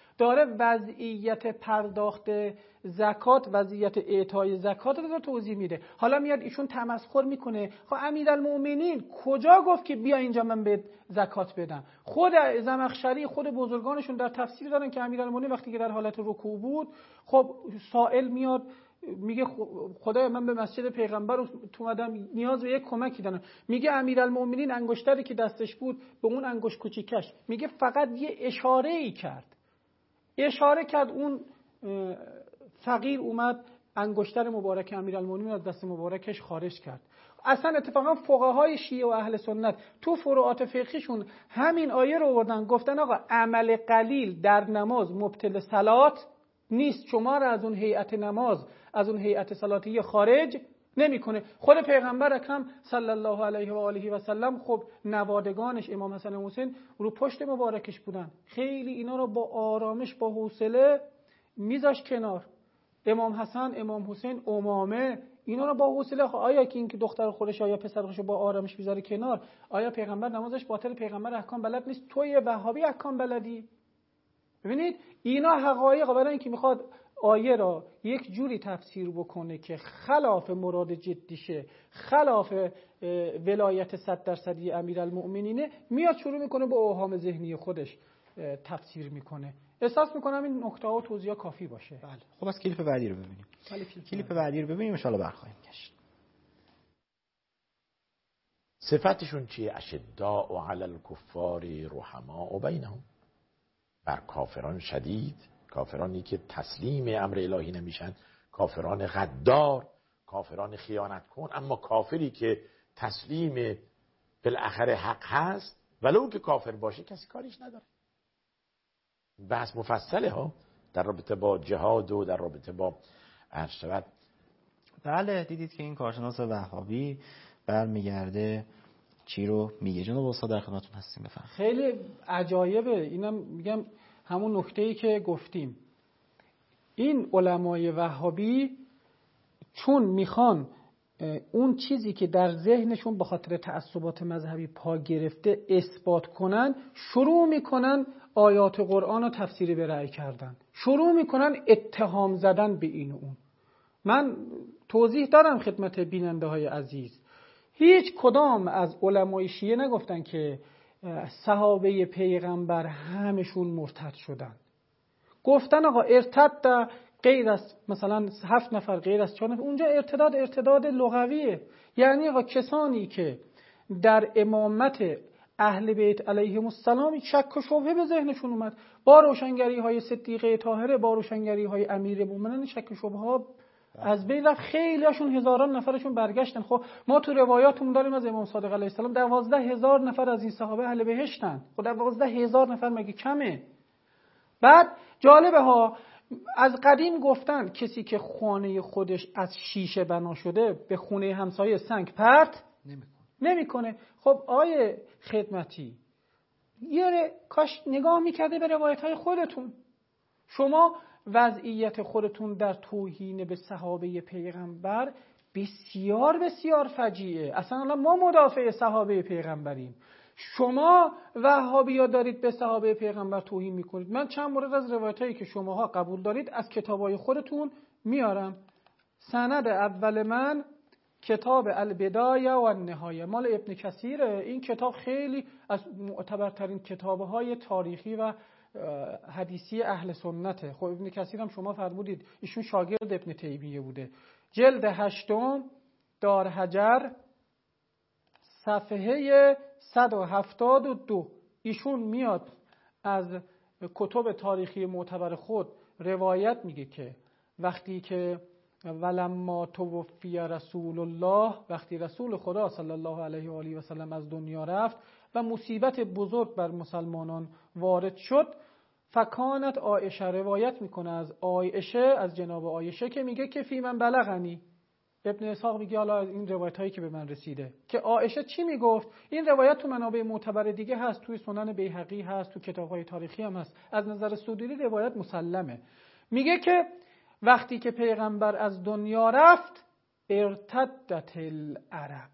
داره وضعیت پرداخت زکات، وضعیت اعطای زکات رو داره توضیح میده. حالا میاد ایشون تمسخر میکنه، خب امیرالمؤمنین کجا گفت که بیا اینجا من به زکات بدم؟ خود زمخشری، خود بزرگانشون در تفسیر دارن که امیرالمؤمنین وقتی که در حالت رکوع بود، خب سائل میاد میگه خدایا من به مسجد پیغمبر اومدم نیاز به یک کمکی دارم. میگه امیرالمؤمنین انگشتری که دستش بود به اون انگشت کوچیکش، میگه فقط یه اشاره کرد اون فقیر اومد انگشتر مبارک امیرالمؤمنین از دست مبارکش خارج کرد. اصلا اتفاقا فقهای شیعه و اهل سنت تو فروعات فقهیشون همین آیه رو آوردن، گفتن آقا عمل قلیل در نماز مبطل صلات نیست، شما را از اون هیئت نماز، از اون هیئت صلاتیه خارج نمیکنه. خود پیغمبر اکرم صلی الله علیه و آله و سلم خب نوادگانش امام حسن و حسین رو پشت مبارکش بودن، خیلی اینا رو با آرامش با حوصله میذاش کنار. امام حسن، امام حسین، امامه اینا رو با حوصله. آیا که این که دختر خودش یا پسر خودش با آرامش میذاره کنار، آیا پیغمبر نمازش باطل؟ پیغمبر احکام بلد نیست؟ توی وهابی احکام بلدی؟ ببینید اینا حقایق، برای اینکه میخواد آیه را یک جوری تفسیر بکنه که خلاف مراد جدیشه، خلاف ولایت 100% امیرالمؤمنینه، میاد شروع میکنه با اوهام ذهنی خودش تفسیر میکنه. احساس میکنم این نکته ها و توضیحات کافی باشه. بله. خب از کلیپ بعدی رو ببینیم. کلیپ بعدی رو ببینیم ان شاء الله برخواهیم گشت. صفتشون چیه؟ اشداء علی الکفار رحماء بینهم. بر کافران شدید، کافرانی که تسلیم امر الهی نمیشن، کافران غدار، کافران خیانت کن. اما کافری که تسلیم بالاخره حق هست ولو که کافر باشه کسی کاریش نداره. بحث مفصله ها در رابطه با جهاد و در رابطه با ارشد. بله دیدید که این کارشناس وهابی برمیگرده چی رو میگه. جناب استاد در خدمتتون هستیم، بفرمایید. خیلی عجایبه. اینم میگم همون نکته‌ای که گفتیم، این علمای وهابی چون میخوان اون چیزی که در ذهنشون به خاطر تعصبات مذهبی پا گرفته اثبات کنن، شروع میکنن آیات قرآن رو تفسیری به رأی کردن، شروع میکنن اتهام زدن به این و اون. من توضیح دارم خدمت بیننده های عزیز، هیچ کدام از علمای شیعه نگفتن که صحابه پیغمبر همشون مرتد شدن. گفتن آقا ارتد غیر از مثلا 7 نفر، غیر از 4 نفر. اونجا ارتداد لغویه، یعنی آقا کسانی که در امامت اهل بیت علیهم السلام شک و شبهه به ذهنشون اومد، با روشنگری های صدیقه طاهره، با روشنگری های امیر مومنین، شک و شبهه ها از بین رفت. خیلی هاشون هزاران نفرشون برگشتن. خب ما تو روایاتمون داریم از امام صادق علیه السلام 12,000 نفر از این صحابه اهل بهشتن. خب 12,000 نفر مگه کمه؟ بعد جالبه ها، از قدیم گفتن کسی که خانه خودش از شیشه بنا شده به خونه همسایه سنگ پرت نمیکنه. خب آیه خدمتی، یه کاش نگاه میکرده به روایت‌های خودتون. شما وضعیت خودتون در توهین به صحابه پیغمبر بسیار بسیار فجیعه. اصلا ما مدافع صحابه پیغمبریم، شما وهابی‌ها دارید به صحابه پیغمبر توهین میکنید. من چند مورد از روایتایی که شماها قبول دارید از کتابای خودتون میارم. سند اول من کتاب البدایه و النهایه مال ابن کثیره. این کتاب خیلی از معتبرترین کتاب‌های تاریخی و حدیثی اهل سنته. خب ابن کثیر هم شما فرمودید ایشون شاگرد ابن تیمیه بوده. جلد 8 دار حجر صفحه 172 ایشون میاد از کتب تاریخی معتبر خود روایت میگه که وقتی که ولما توفی رسول الله، وقتی رسول خدا صلی الله علیه و آله و سلم از دنیا رفت و مصیبت بزرگ بر مسلمانان وارد شد، فکانت عایشه، روایت میکنه از عایشه، از جناب عایشه که میگه که فی من بلغنی. ابن اسحاق میگه حالا از این روایت هایی که به من رسیده که عایشه چی میگفت. این روایت تو منابع معتبر دیگه هست، توی سنن بیهقی هست، تو کتاب‌های تاریخی هم هست. از نظر صدوری روایت مسلمه. میگه که وقتی که پیغمبر از دنیا رفت ارتدت العرب،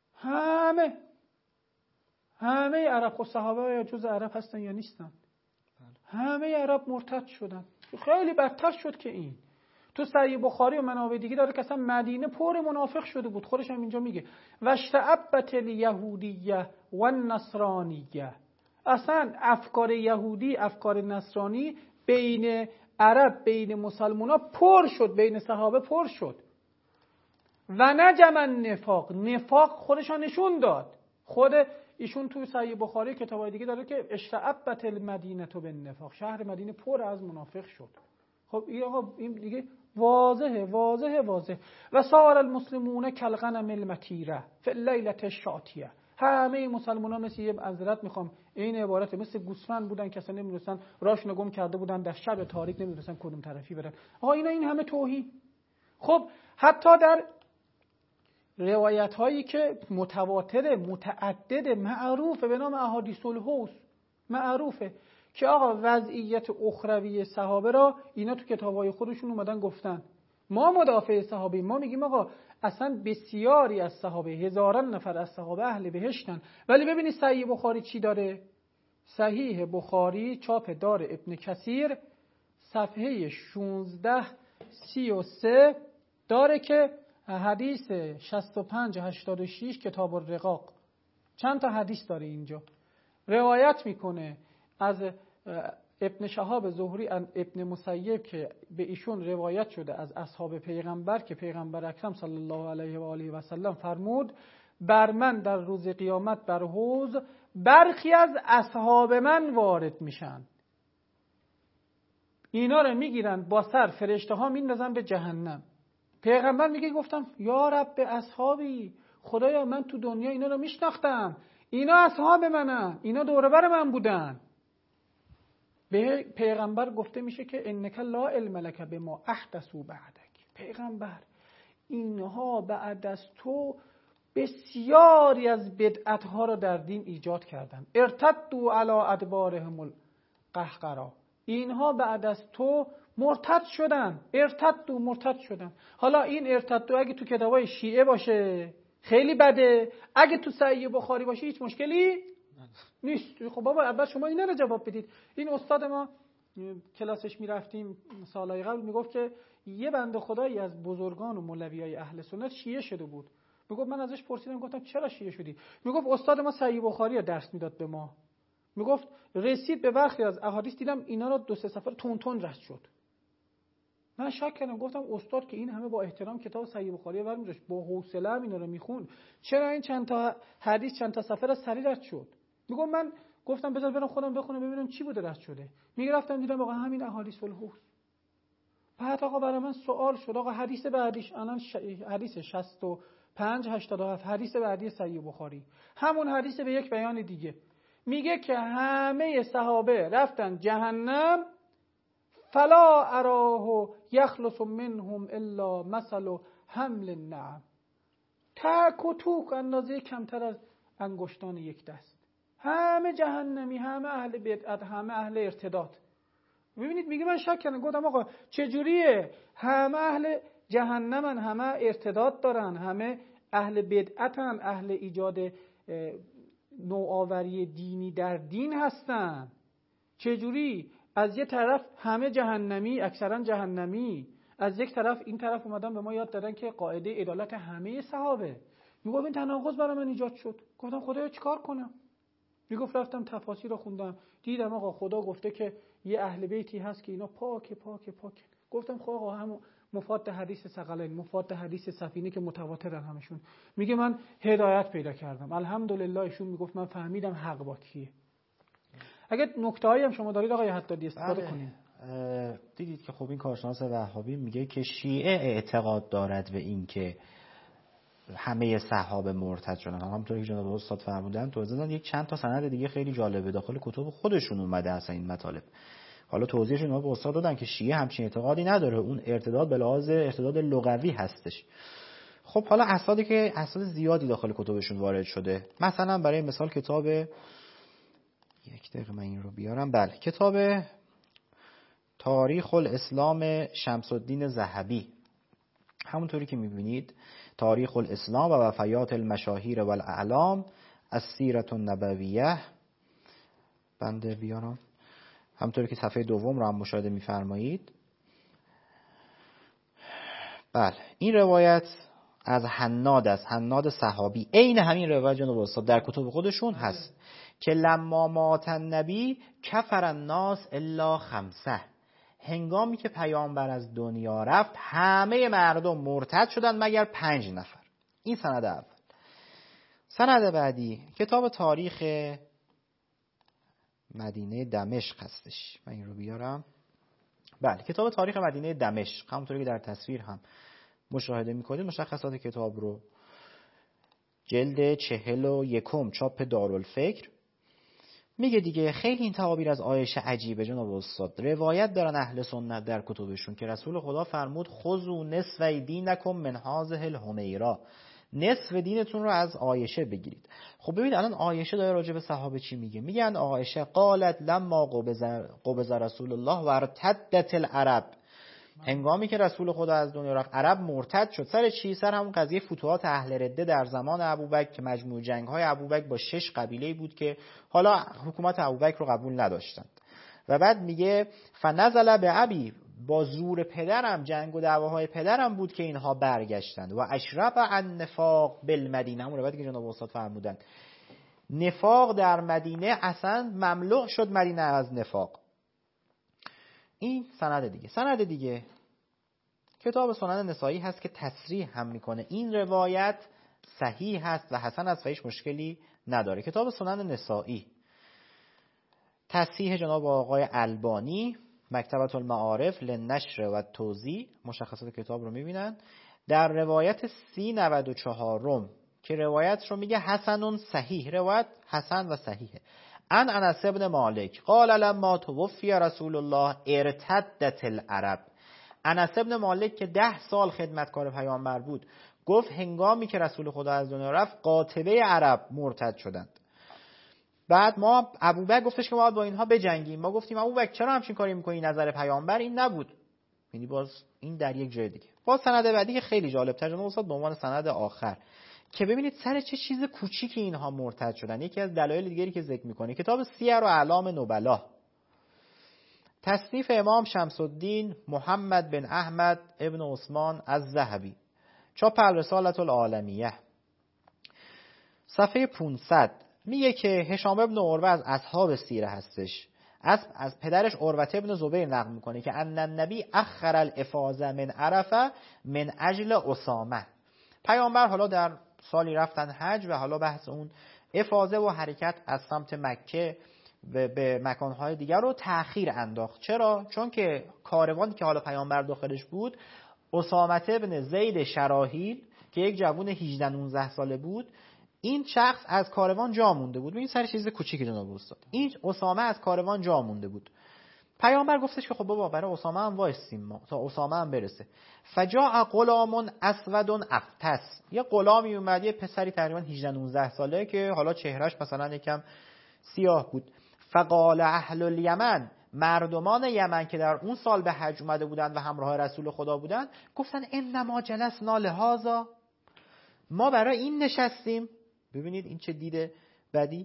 همه عرب. خب صحابه جز عرب هستن یا نیستن؟ همه عرب مرتد شدن. خیلی بدتر شد که این تو صحیح بخاری و منابع دیگه داره که اصلا مدینه پر منافق شده بود. خودش هم اینجا میگه واشتعبت الیهودیه و النصرانیه. اصلا افکار یهودی، افکار نصرانی بین عرب، بین مسلمونا پر شد، بین صحابه پر شد. و نجم نفاق خودش نشون داد. خود ایشون تو صحیح بخاری کتابای دیگه داره که اشتعبت المدینه بالنفاق، شهر مدینه پر از منافق شد. خب این دیگه واضحه. و صار المسلمون کالغنم المتیره فی اللیله الشاتیه. همه مسلمان‌ها مثل یه معذرت میخوام این عبارت مثل گوسفند بودن که اصلا نمی‌دونستن راشون گم کرده بودن، در شب تاریک نمی‌دونستن کدوم طرفی برن. آقا این همه توهین. خب حتی در روایت هایی که متواتر، متعدد، معروفه به نام احادیث الحوض، معروفه که آقا وضعیت اخروی صحابه را اینا تو کتابای خودشون اومدن گفتن. ما مدافع صحابه، ما میگیم آقا اصلا بسیاری از صحابه، هزاران نفر از صحابه اهل بهشتن. ولی ببینید صحیح بخاری چی داره؟ صحیح بخاری چاپ دار ابن کثیر صفحه 1633 داره که حدیث 6586 کتاب الرقاق چند تا حدیث داره اینجا روایت میکنه از ابن شهاب زهری ابن مسیب که به ایشون روایت شده از اصحاب پیغمبر که پیغمبر اکرم صلی الله علیه و آله و سلم فرمود بر من در روز قیامت بر حوض برخی از اصحاب من وارد میشن، اینا رو میگیرن با سر فرشته ها میندازن به جهنم. پیغمبر میگه گفتم یا رب به اصحابی، خدایا من تو دنیا اینا رو میشناختم، اینا اصحاب منن، اینا دور بر من بودن. به پیغمبر گفته میشه که انک لا علم لک بما احدثوا بعدک. پیغمبر اینها بعد از تو بسیاری از بدعت ها رو در دین ایجاد کردن. ارتدوا علی ادبارهم القهقرا. اینها بعد از تو مرتد شدن. مرتد شدن. حالا این ارتدو اگه تو کتابای شیعه باشه خیلی بده، اگه تو صحیح بخاری باشه هیچ مشکلی نیست. خب بابا اول شما اینا رو جواب بدید. این استاد ما کلاسش میرفتیم سالهای قبل میگفت که یه بنده خدایی از بزرگان و مولویای اهل سنت شیعه شده بود. میگفت من ازش پرسیدم گفتم چرا شیعه شدی؟ میگفت استاد ما صحیح بخاری رو درس میداد به ما. میگفت رسید به برخی از احادیث دیدم اینا رو 2-3 صفحه تون رد شد. من شک کردم، گفتم استاد که این همه با احترام کتاب صحیح بخاری رو برمی‌داشت، با حوصله اینا رو میخوند، چرا این چند تا حدیث چند تا صفحه رو سریع رد شد؟ میگم من گفتم بذار برم خودم بخونم ببینم چی بوده رد شده. میگرفتم دیدم واقعا همین احادیث الحوض. بعد آقا برای من سوال شد، آقا حدیث بعدیش الان حدیث 65-87 حدیث بعدی صحیح بخاری، همون حدیث به یک بیان دیگه میگه که همه صحابه رفتن جهنم، فلا اراه یخلص منهم الا مثل حمل النعم. تک و توک اندازه کمتر از انگشتان یک دست. همه جهنمی، همه اهل بدعت، همه اهل ارتداد. ببینید میگه من شک کردم، گفتم آقا چجوریه؟ همه اهل جهنمن، همه ارتداد دارن، همه اهل بدعتن، اهل ایجاد نوآوری دینی در دین هستن. چجوری از یه طرف همه جهنمی، اکثرا جهنمی، از یک طرف این طرف اومدن به ما یاد دادن که قاعده عدالت همه صحابه. میگفت این تناقض برای من ایجاد شد. گفتم خدایا چیکار کنم؟ میگفت رفتم تفاسیر رو خوندم، دیدم آقا خدا گفته که یه اهل بیتی هست که اینا پاک. گفتم خب آقا هم مفاد حدیث ثقلین، مفاد حدیث سفینه که متواترن همشون. میگه من هدایت پیدا کردم الحمدلله. ایشون میگفت من فهمیدم حق با کیه. اگه نکته‌ای هم شما دارید آقای حدادی استفاده کنید. دیدید که خب این کارشناس وهابی میگه که شیعه اعتقاد دارد به این که همه صحابه مرتد شدن. همونطوری که جناب استاد فرمودن تو زدن یک چند تا سند دیگه خیلی جالبه داخل کتب خودشون اومده اصلا این مطالب. حالا توضیحشون رو به استاد دادن که شیعه همچین اعتقادی نداره، اون ارتداد به لحاظ ارتداد لغوی هستش. خب حالا اسنادی که اسناد زیادی داخل کتبشون وارد شده، مثلا برای مثال کتاب، یک دقیقه من این رو بیارم، بله، کتاب تاریخ الاسلام شمس الدین ذهبی، همونطوری که میبینید تاریخ الاسلام و وفیات المشاهیر و الاعلام، السیرة النبویه، بنده بیارم، همونطوری که صفحه دوم رو هم مشاهده می‌فرمایید. بله، این روایت از حناد صحابی، عین همین روایت جناب استاد در کتب خودشون هست که لما مات النبی کفر الناس الا خمسه، هنگامی که پیامبر از دنیا رفت همه مردم مرتد شدند مگر 5 نفر. این سند اول. سند بعدی کتاب تاریخ مدینه دمشق هستش. من این رو بیارم. بله، کتاب تاریخ مدینه دمشق، همونطوری که در تصویر هم مشاهده میکنید، مشخصات کتاب رو، جلد 41 چاپ دارالفکر، میگه دیگه خیلی این تعابیر از عایشه عجیبه جناب استاد. روایت دارن اهل سنت در کتبشون که رسول خدا فرمود خذوا نصف دینکم من هذه الحمیرا، نصف دینتون رو از عایشه بگیرید. خب ببینید الان عایشه داره راجع به صحابه چی میگه؟ میگن عایشه قالت لما قبض رسول الله و ارتدت العرب، هنگامی که رسول خدا از دنیا رفت عرب مرتد شد. سر چی؟ سر همون قضیه فتوحات اهل رده در زمان ابوبکر که مجموع جنگ‌های ابوبکر با 6 قبیله بود که حالا حکومت ابوبکر رو قبول نداشتند. و بعد میگه فنزل به ابی، با زور پدرم، جنگ و دعواهای پدرم بود که اینها برگشتند. و اشرب عن نفاق بالمدینه، همون روایتی که جناب استاد فرمودن، نفاق در مدینه اصلا مملو شد مدینه از نفاق. این سند دیگه. سند دیگه کتاب سنن نسائی هست که تصریح هم میکنه این روایت صحیح هست و حسن از فیش مشکلی نداره. کتاب سنن نسائی، تصحیح جناب آقای البانی، مکتبة المعارف للنشر و توزیع، مشخصات کتاب رو میبینن. در روایت 394 که روایت رو میگه حسن صحیح، روایت حسن و صحیحه. انس ابن مالک قال لما توفی رسول الله ارتدت العرب، انس ابن مالک که 10 سال خدمتکار پیامبر بود گفت هنگامی که رسول خدا از دنیا رفت قاطبه عرب مرتد شدند. بعد ما ابوبکر گفتش که ما با اینها بجنگیم، ما گفتیم ابوبکر چرا همچین کاری میکنی؟ نظر پیامبر این نبود. یعنی باز این در یک جای دیگه. باز سند بعدی که خیلی جالب ترجمه استاد به عنوان سند آخر که ببینید سر چه چیز کوچیکی اینها مرتد شدن. یکی از دلایل دیگری که ذکر میکنه کتاب سیر و اعلام نبلا، تصنیف امام شمس الدین محمد بن احمد ابن عثمان الذهبی، چاپ الرسالة العالمیه، صفحه 500 میگه که هشام ابن عروه از اصحاب سیره هستش. از پدرش عروه ابن زبیر نقل میکنه که ان النبی اخر الافاضه من عرفه من اجل اسامه. پیامبر حالا در سالی رفتن حج و حالا بحث اون افاضه و حرکت از سمت مکه به مکانهای دیگر رو تأخیر انداخت. چرا؟ چون که کاروانی که حالا پیامبر داخلش بود، اسامه ابن زید شراحیل که یک جوان 18-19 ساله بود، این شخص از کاروان جا مونده بود. این سر چیز کوچیکی جناب استاد، این اسامه از کاروان جا مونده بود. پیامبر گفتش که خب بابا برای اسامه هم وایسیم ما تا اسامه هم برسه. فجاء غلام اسود افتس، یه غلامی اومد، یه پسری تقریبا 18-19 ساله که حالا چهرهش مثلا یکم سیاه بود. فقال اهل الیمن، مردمان یمن که در اون سال به حج اومده بودن و همراه رسول خدا بودن، گفتن انما جلسنا لهذا، ما برای این نشستیم. ببینید این چه دیده بدی.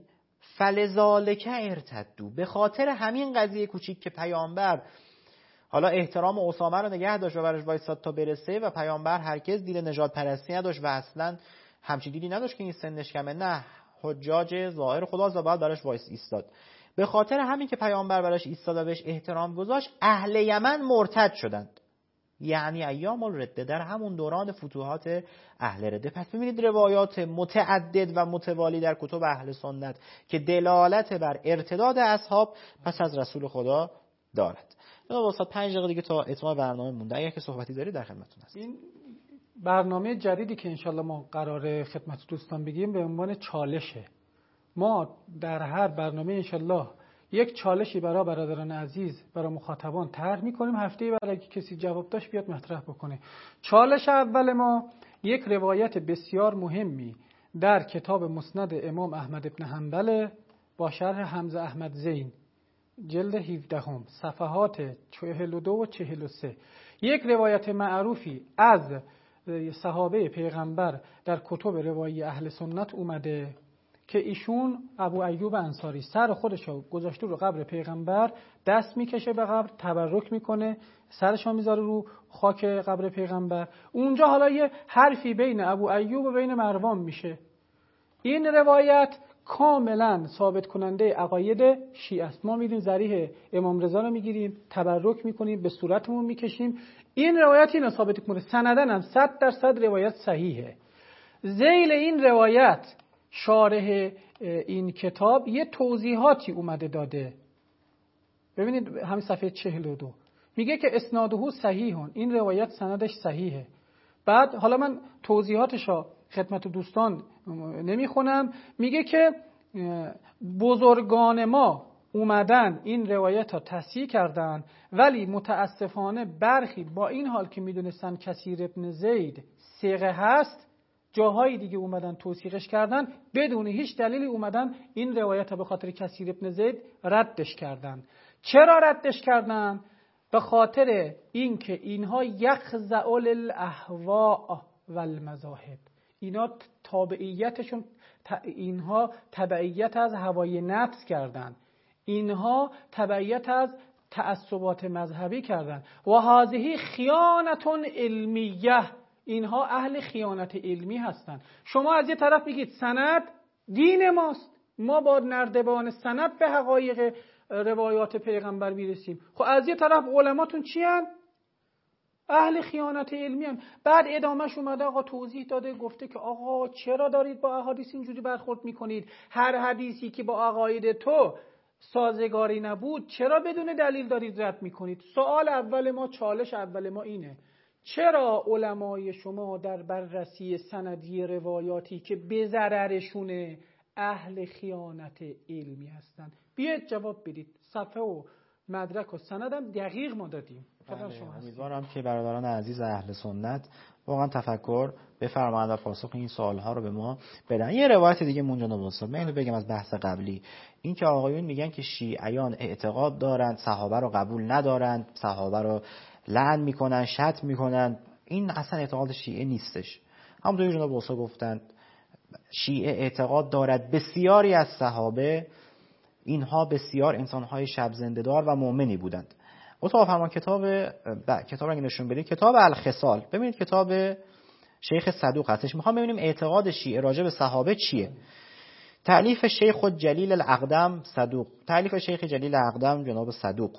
فلذالک ارتدوا، به خاطر همین قضیه کوچیک که پیامبر حالا احترام اسامه رو نگه داشت و براش وایساد تا برسه و پیامبر هرگز دید نجات پرستی نداشت و اصلا همچین دیدی نداشت که این سنش کمه، نه، حجاج ظاهر خداست و باید براش وایس ایستاد. به خاطر همین که پیامبر براش ایستاد و بهش احترام گذاشت، اهل یمن مرتد شدند. یعنی ایام الرده، در همون دوران فتوحات اهل رده. پس ببینید روایات متعدد و متوالی در کتب اهل سنت که دلالت بر ارتداد اصحاب پس از رسول خدا دارد. جناب استاد 5 دقیقه دیگه تا اتمام برنامه مونده، اگر که صحبتی دارید در خدمتتون هستم. این برنامه جدیدی که انشالله ما قراره خدمت دوستان بگیم به عنوان چالشه. ما در هر برنامه انشالله یک چالشی برای برادران عزیز، برای مخاطبان طرح می‌کنیم. هفته‌ای بعد اگه کسی جواب داشت بیاد مطرح بکنه. چالش اول ما یک روایت بسیار مهمی در کتاب مسند امام احمد ابن حنبل با شرح حمزه احمد زین، جلد 17 صفحات 42 و 43. یک روایت معروفی از صحابه پیغمبر در کتب روایی اهل سنت اومده که ایشون ابو ایوب انصاری سر خودش رو گذاشته رو قبر پیغمبر، دست میکشه به قبر، تبرک میکنه، سرش رو میذاره رو خاک قبر پیغمبر. اونجا حالا یه حرفی بین ابو ایوب و بین مروان میشه. این روایت کاملا ثابت کننده عقاید شیعه است. ما میریم ذریح امام رضا رو میگیریم، تبرک میکنیم، به صورتمون میکشیم. این روایت اینو ثابت کنه، سندن هم 100% روایت صحیحه. ذیل این روایت شارح این کتاب یه توضیحاتی اومده داده. ببینید همین صفحه 42 میگه که اسناده صحیحون، این روایت سندش صحیحه. بعد حالا من توضیحاتشو خدمت دوستان نمیخونم. میگه که بزرگان ما اومدن این روایت ها تصحیح کردن، ولی متاسفانه برخی با این حال که میدونستن کثیر ابن زید ثقه هست، جاهای دیگه اومدن توثیقش کردن، بدون هیچ دلیلی اومدن این روایت ها به خاطر کثیر ابن زید ردش کردن. چرا ردش کردن؟ به خاطر اینکه اینها یخضع للاهواء والمذاهب، اینا تابعیتشون، اینها تبعیت از هوای نفس کردن، اینها تبعیت از تعصبات مذهبی کردن. و هذه خیانت علمیه، اینها اهل خیانت علمی هستن. شما از یه طرف میگید سند دین ماست، ما با نردبان سند به حقایق روایات پیغمبر میرسیم. خب از یه طرف علماتون چی هن؟ اهل خیانت علمی هن. بعد ادامهش اومده آقا توضیح داده، گفته که آقا چرا دارید با احادیث اینجوری برخورد میکنید؟ هر حدیثی که با عقاید تو سازگاری نبود چرا بدون دلیل دارید رد میکنید؟ سوال اول ما، چالش اول ما اینه، چرا علمای شما در بررسی سندی روایاتی که به ضررشونه اهل خیانت علمی هستن؟ بیاید جواب بدید. صفحه و مدرک و سندم دقیق ما دادیم. امیدوارم که برادران عزیز اهل سنت واقعا تفکر بفرمایند و پاسخ این سوالها رو به ما بدن. یه روایت دیگه مونجا نوستاد، من اینو بگم از بحث قبلی، این که آقایون میگن که شیعیان اعتقاد دارند صحابه رو قبول ندارند، صحابه رو لعن میکنن، شتم میکنن، این اصلا اعتقاد شیعه نیستش. همونطوری که جناب استاد گفتند، شیعه اعتقاد دارد بسیاری از صحابه اینها بسیار انسانهای شب زنده‌دار و مؤمنی بودند. اتاق فرمان کتاب اگه نشون بدید، کتاب الخصال، ببینید کتاب شیخ صدوق هستش. میخوام ببینیم اعتقاد شیعه راجع به صحابه چیه. تألیف شیخ جلیل الاقدم صدوق، تألیف شیخ جلیل الاقدم جناب صدوق،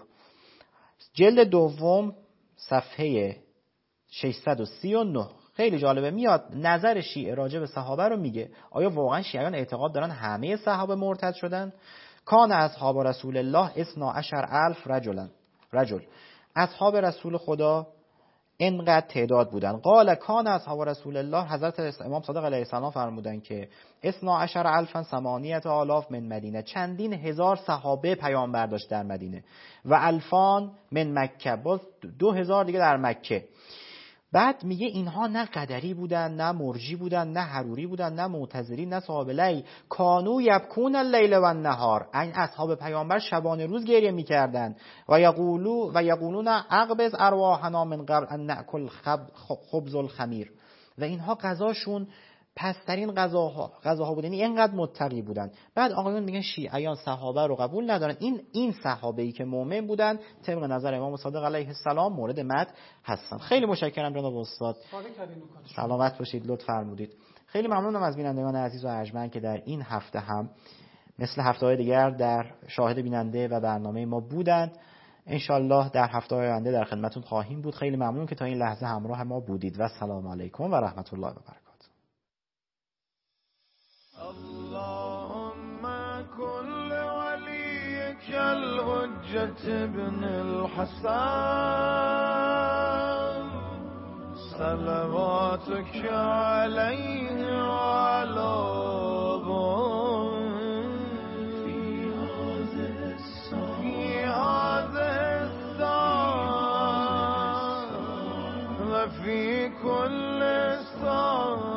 جلد دوم صفحه 639. خیلی جالبه، میاد نظر شیعه راجع به صحابه رو میگه. آیا واقعا شیعیان اعتقاد دارن همه صحابه مرتد شدن؟ کان اصحاب رسول الله 12,000 رجل، اصحاب رسول خدا اینقدر تعداد بودن. قال کان اصحاب رسول الله، حضرت امام صادق علیه السلام فرمودن که 12,000 8,000 من مدینه، چندین هزار صحابه پیامبر داشت در مدینه، و الفان من مکه، باز 2,000 دیگه در مکه. بعد میگه اینها نه قدری بودن، نه مرجی بودن، نه حروری بودن، نه معتزلی، نه صحابه لی، کانو یبکون اللیل و النهار، این اصحاب پیامبر شبانه روز گریه میکردن. و یقولون اقبض ارواحنا من قبل ان ناکل خبز الخمیر، و اینها غذاشون پسترین غذاها بودن، یعنی اینقدر متقی بودن. بعد آقایون میگن شیعیان صحابه رو قبول ندارن. این صحابه‌ای که مؤمن بودن طبق نظر امام صادق علیه السلام مورد مدح هستن. خیلی متشکرم جناب استاد، سلامت باشید، لطف فرمودید. خیلی ممنونم از بینندگان عزیز و ارجمند که در این هفته هم مثل هفته‌های دیگر در شاهد بیننده و برنامه ما بودند. انشالله در هفته آینده در خدمتتون خواهیم بود. خیلی ممنون که تا این لحظه همراه ما بودید و سلام علیکم و رحمت الله و برکاته. اللهم كل وليك الحجة بن الحسن صلواتك عليه وعلى في هذا الساعة وفي كل ساعة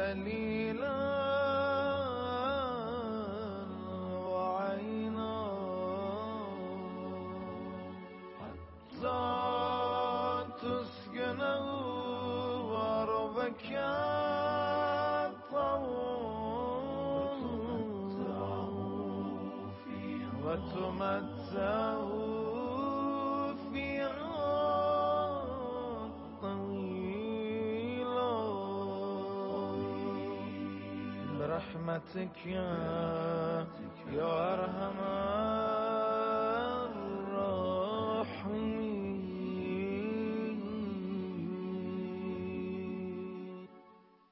دليلا وعينا حتى تسكنه وربك وتمتعوا فيها طويلا برحمتك يا أرحم